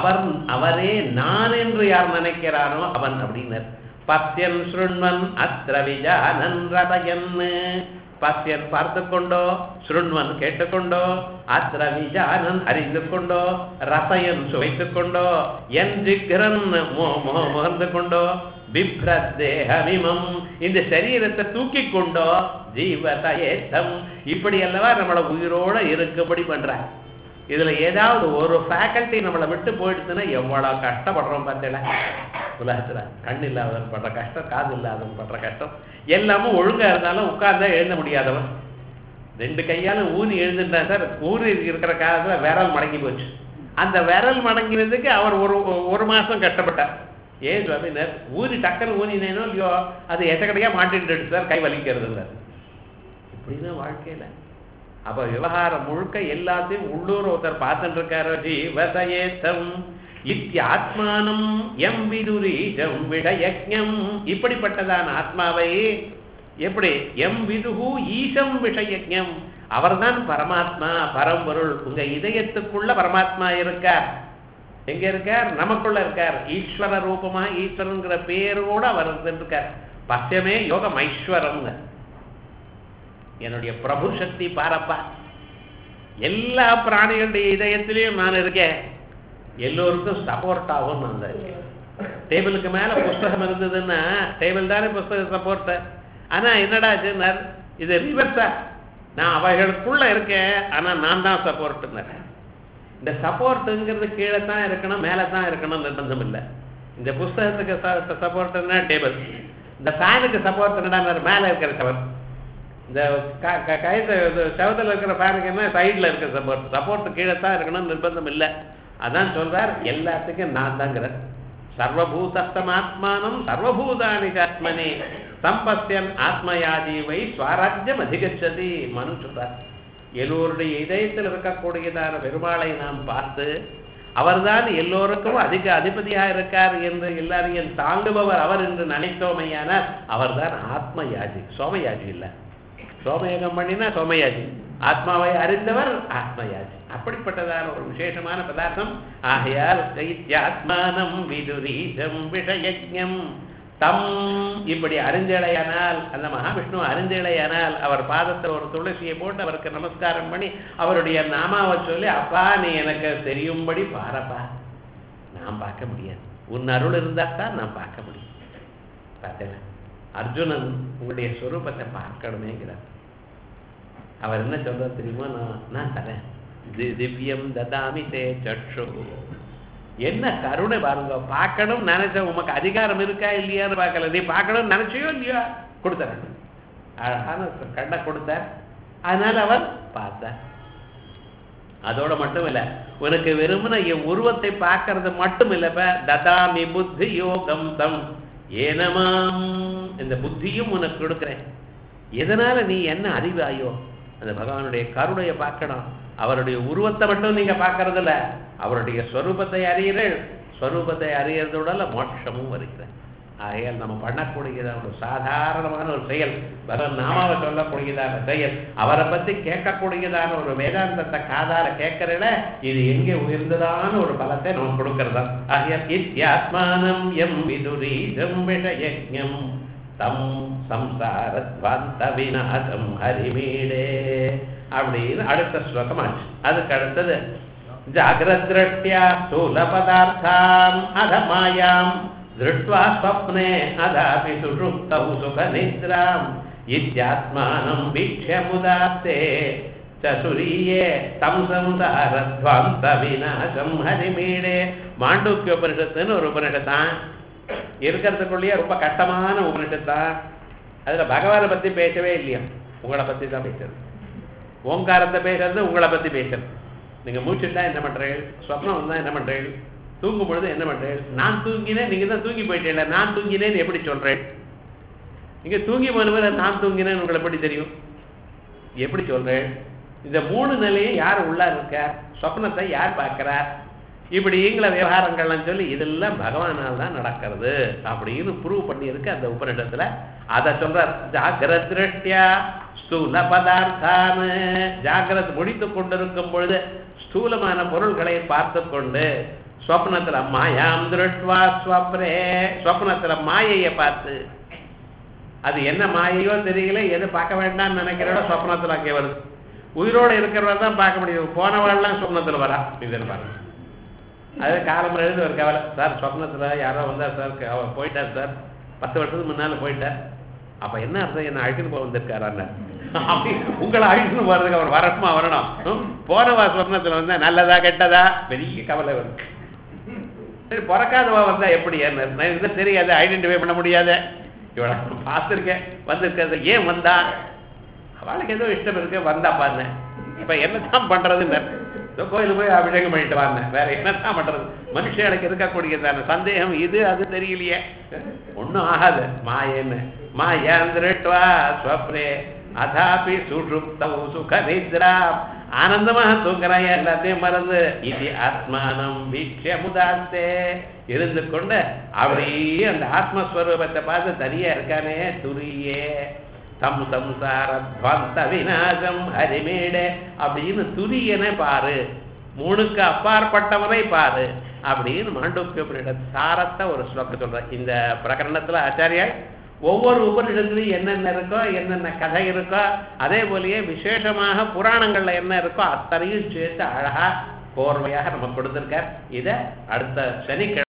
அவரே நான் என்று யார் நினைக்கிறானோ அவன் அப்படின்னார். பத்யன் ஸ்ருண்வன் அத்ர விஜானன் ரதயன், பத்யன் பார்த்து கொண்டோ, ஸ்ருண்வன் கேட்டுக்கொண்டோ, அத்ர விஜானன் அறிந்து கொண்டோ, ரசயன் சுவைத்து கொண்டோ, என் ஜிக்ரன் முகர்ந்து கொண்டோ, பிப்ரத்தேகமிமம் இந்த சரீரத்தை தூக்கி கொண்டோ, ஜீவதயேத்தம் இப்படி அல்லவா நம்மளை உயிரோட இருக்கும்படி பண்றாங்க. இதுல ஏதாவது ஒரு ஃபேக்கல்ட்டி நம்மளை விட்டு போயிடுச்சுன்னா எவ்வளவு கஷ்டப்படுறோம் பார்த்தீங்களா. உலகத்துல கண் இல்லாதவன் படுற கஷ்டம், காது இல்லாதவன் படுற கஷ்டம், எல்லாமும் ஒழுங்கா இருந்தாலும் உட்கார்ந்தா எழுத முடியாதவன், ரெண்டு கையாலும் ஊனி எழுந்துட்டா சார், ஊறி இருக்கிற காலத்துல விரல் மடங்கி போச்சு. அந்த விரல் மடங்கினதுக்கு அவர் ஒரு மாசம் கஷ்டப்பட்டார். ஏன் சுவாமினர், ஊறி டக்குன்னு ஊனினேனோ இல்லையோ அது எட்டக்கடையா மாட்டிட்டு சார், கை வலிக்கிறது. இப்படிதான் வாழ்க்கையில. அப்ப விவகாரம் முழுக்க எல்லாத்தையும் உள்ளூர் ஒருத்தர் பார்த்துட்டு இருக்காரோ, ஜீவதயேத்தம் இத்தியாத்மானம் எம் விதுரீஜம் விடயஜம், இப்படிப்பட்டதான ஆத்மாவை எப்படி எம் விதுகு ஈசம் விஷயஜம், அவர்தான் பரமாத்மா, பரம்பொருள். உங்க இதயத்துக்குள்ள பரமாத்மா இருக்கார். எங்க இருக்கார், நமக்குள்ள இருக்கார். ஈஸ்வர ரூபமா, ஈஸ்வரங்கிற பேரோட அவர் இருக்கார். பத்தியமே யோகம் ஐஸ்வரம், என்னுடைய பிரபு சக்தி பாரப்பா. எல்லா பிராணிகளுடைய இதயத்திலையும் நான் இருக்கேன், எல்லோருக்கும் சப்போர்ட் ஆகும். நான் இருக்கேன். டேபிளுக்கு மேல புஸ்தகம் இருந்ததுன்னா டேபிள் தானே புஸ்தகம் சப்போர்ட். ஆனா என்னடா இது ரிவர்ஸா, நான் அவைகளுக்குள்ள இருக்கேன், ஆனா நான் தான் சப்போர்ட். இந்த சப்போர்ட்டுங்கிறது கீழே தான் இருக்கணும், மேலே தான் இருக்கணும் நிர்பந்தம் இல்லை. இந்த புஸ்தகத்துக்கு சப்போர்ட்னா டேபிள், இந்த ஃபேனுக்கு சப்போர்ட் என்னடா மேலே இருக்கிற சவர், இந்த கயிறு செவத்தில் இருக்கிற ஃபேனுக்கு என்ன சைடில் இருக்கிற சப்போர்ட். சப்போர்ட் கீழே தான் இருக்கணும் நிர்பந்தம் இல்லை. அதான் சொல்றார், எல்லாத்துக்கும் நான் தாங்கிறார். சர்வபூதஸ்தமாத்மானம் சர்வபூதானி ஆத்மனே சம்பத்தியன் ஆத்மயாஜீவை ஸ்வராஜ்யம் அதிகச்சதி மனு சொல்றார். எல்லோருடைய இதயத்தில் இருக்கக்கூடியதான பெருமாளை நாம் பார்த்து, அவர்தான் எல்லோருக்கும் அதிக அதிபதியாக இருக்கார் என்று எல்லாரையும் தாங்குபவர் அவர் என்று நினைத்தோமையானால் அவர்தான் ஆத்மயாஜி, சோமயாஜி இல்லை. சோமயோகம் பண்ணினா சோமயாஜி, ஆத்மாவை அறிந்தவர் ஆத்மயாஜி. அப்படிப்பட்டதான ஒரு விசேஷமான பதார்த்தம். ஆகையால் ஆத்மானம் விதுரீஜம் விஷயஜம் தம் இப்படி அறிஞ்சலையானால், அந்த மகாவிஷ்ணு அறிஞ்சலையானால் அவர் பாதத்தில் ஒரு துளசியை போட்டு அவருக்கு நமஸ்காரம் பண்ணி அவருடைய நாமாவை சொல்லி, அப்பா நீ எனக்கு தெரியும்படி பாரப்பா, நான் பார்க்க முடியாது, உன் அருள் இருந்தால்தான் நான் பார்க்க முடியும். பார்த்தேன் அர்ஜுனன் உங்களுடைய ஸ்வரூபத்தை பார்க்கணுமேங்கிறார். அவர் என்ன சொல்ற தெரியுமா, நான் தரேன், திவ்யம் ததாமி தே சக்ஷு. என்ன கருணை பாருங்க, பார்க்கணும் நினைச்ச உமக்கு அதிகாரம் இருக்கா இல்லையான்னு பார்க்கல, நீ பார்க்கணும் நினைச்சியோ இல்லையா கொடுத்தார், அழகான கண்ணை கொடுத்தார். அதனால அவர் பார்த்தார். அதோட மட்டும் இல்லை, உனக்கு வெறுமன என் உருவத்தை பார்க்கறது மட்டும் இல்லப்ப, ததாமி புத்தி யோகம் தம் ஏனமாம், இந்த புத்தியும் உனக்கு கொடுக்குறேன். எதனால நீ என்ன அறிவாயோ, அந்த பகவானுடைய கருணையை பார்க்கணும். அவருடைய உருவத்தை மட்டும் நீங்க பார்க்கறது இல்ல, அவருடைய ஸ்வரூபத்தை அறியறீர்கள். ஸ்வரூபத்தை அறியறதோட மோட்சமும் வருகிறேன். ஆகையால் நம்ம பண்ணக்கூடியதான ஒரு சாதாரணமான ஒரு செயல், பகவான் நாமாவை சொல்லக்கூடியதான செயல், அவரை பத்தி கேட்கக்கூடியதான ஒரு வேதாந்தத்தை காதால கேட்கறத, இது எங்கே உயர்ந்ததான ஒரு பலத்தை நம்ம கொடுக்கறதா. ஆகையால் இத்தியாத்மானம் எம் விதுரீஜம் விஷயஜம் தம் சம்சாரத்வாந்த விநாசம் ஹரிமீடே அப்படின்னு அடுத்த ஸ்லோகமாச்சு. அதுக்கு அடுத்தது ஜாகிரத்ருஷ்ட்யா ஸ்தூல பதார்த்தாம் அத மாயாம் திருஷ்ட்வா ஸ்வப்னே அதாபி சுஷுப்தௌ சுக நித்ராம் இத்யாத்மானம் வீக்ஷ்ய முதாஸ்தே சசுரியே தம் சம்சாரத்வாந்த விநாசம் ஹரிமீடே. மாண்டூக்கிய உபனிஷத்துன்னு ஒரு உபனிஷத்தான் இருக்கிறதுக்குள்ளேயே ரொம்ப கஷ்டமான உபனிஷத்தான். அதுல பகவானை பத்தி பேசவே இல்லையா, உங்களை பத்தி தான் பேசுறது. ஓங்காரத்தை பேசுறது உங்களை பத்தி பேசுறது. நீங்க மூச்சுட்டா என்ன பண்றீர்கள், சொப்னம் வந்தா என்ன பண்றீர்கள், தூங்கும் பொழுது என்ன பண்றீர்கள். நான் தூங்கினேன், நீங்க தான் தூங்கி போயிட்டீங்களா, நான் தூங்கினேன்னு எப்படி சொல்றேன். நீங்க தூங்கி போனவரை நான் தூங்கினேன்னு உங்களுக்கு எப்படி தெரியும், எப்படி சொல்றேன். இந்த மூணு நிலையும் யார் உள்ள இருக்கார், சொப்னத்தை யார் பார்க்கிறார், இப்படிங்கிற விவகாரங்கள்லாம் சொல்லி இதெல்லாம் பகவானால் தான் நடக்கிறது அப்படின்னு ப்ரூவ் பண்ணியிருக்கு அந்த உபனிஷத்துல. அதை சொல்றார். ஜாகிரத்ருஷ்ட்யா ஸ்தூல பதார்த்தான், ஜாகிரத் முடித்து கொண்டிருக்கும் பொழுது ஸ்தூலமான பொருள்களை பார்த்து கொண்டு, ஸ்வப்னத்துல மாயாம் திருஷ்ட்வா ஸ்வப்னே, ஸ்வப்னத்துல மாயையை பார்த்து, அது என்ன மாயையோ தெரியல, எது பார்க்க வேண்டாம்னு நினைக்கிறோட ஸ்வப்னத்துல அங்கே வருது. உயிரோடு இருக்கிறவரை தான் பார்க்க முடியும், போனவாள்லாம் சொப்னத்தில் வரா. இதுன்னு பாருங்க. அது காலம்பரம் எழுதி ஒரு கவலை, சார் சொப்னத்தில் யாரோ வந்தார் சார், அவர் போயிட்டார் சார், 10 வருஷத்துக்கு முன்னால் போயிட்டார். அப்போ என்ன அர்த்தம், என்ன அழைச்சுன்னு போக வந்திருக்காரான்னு. அப்படி உங்களை அழைச்சுன்னு போகிறதுக்கு அவர் வரணுமா வரணும். போனவா சொப்னத்தில் வந்தால் நல்லதா கெட்டதா பெரிய கவலை வருது. சரி, பிறக்காதவா வந்தால் எப்படி என்ன இது தெரியாது, ஐடென்டிஃபை பண்ண முடியாத. இவளை பார்த்துருக்கேன் வந்திருக்கிறது, ஏன் வந்தா, அவளுக்கு ஏதோ இஷ்டம் இருக்கு வந்தா பாருங்க. இப்ப என்னதான் பண்றதுன்னு கோயிலுக்கு போய் அபிஷேகம் பண்ணிட்டு வாங்க, வேற என்னதான் பண்றது. மனுஷனுக்கு இருக்கக்கூடியதான சந்தேகம் இது அது தெரியலையே, ஒன்னும் ஆகாது. மாயன்னு மாயாந்திரட்வா ஸ்வப்னே அதாபி சுஷுப்தௌ சுக நித்ரா, ஆனந்தமாக தூங்குறாங்க, எல்லாத்தையும் மறந்து. இது ஆத்மானம் வீக்ஷ்ய முதாஸ்தே, இருந்து கொண்டு அப்படியே அந்த ஆத்மஸ்வரூபத்தை பார்த்து தனியா இருக்கானே துரியே தம் சம்சாரத்வாந்த விநாசம் ஹரிமேடே அப்படின்னு துரியனை பாரு, மூணுக்கு அப்பாற்பட்டவனை பாரு அப்படின்னு மாண்டூக்கிய உபனிஷத் சாரத்தை ஒரு ஸ்லோகம் சொல்ற. இந்த பிரகரணத்துல ஆச்சாரியா ஒவ்வொரு உபனிஷத்துலையும் என்னென்ன இருக்கோ, என்னென்ன கதை இருக்கோ, அதே போலயே விசேஷமாக புராணங்கள்ல என்ன இருக்கோ அத்தனையும் சேர்த்து அழகா கோர்வையாக நம்ம கொடுத்திருக்கார். இதை அடுத்த சனிக்கிழமை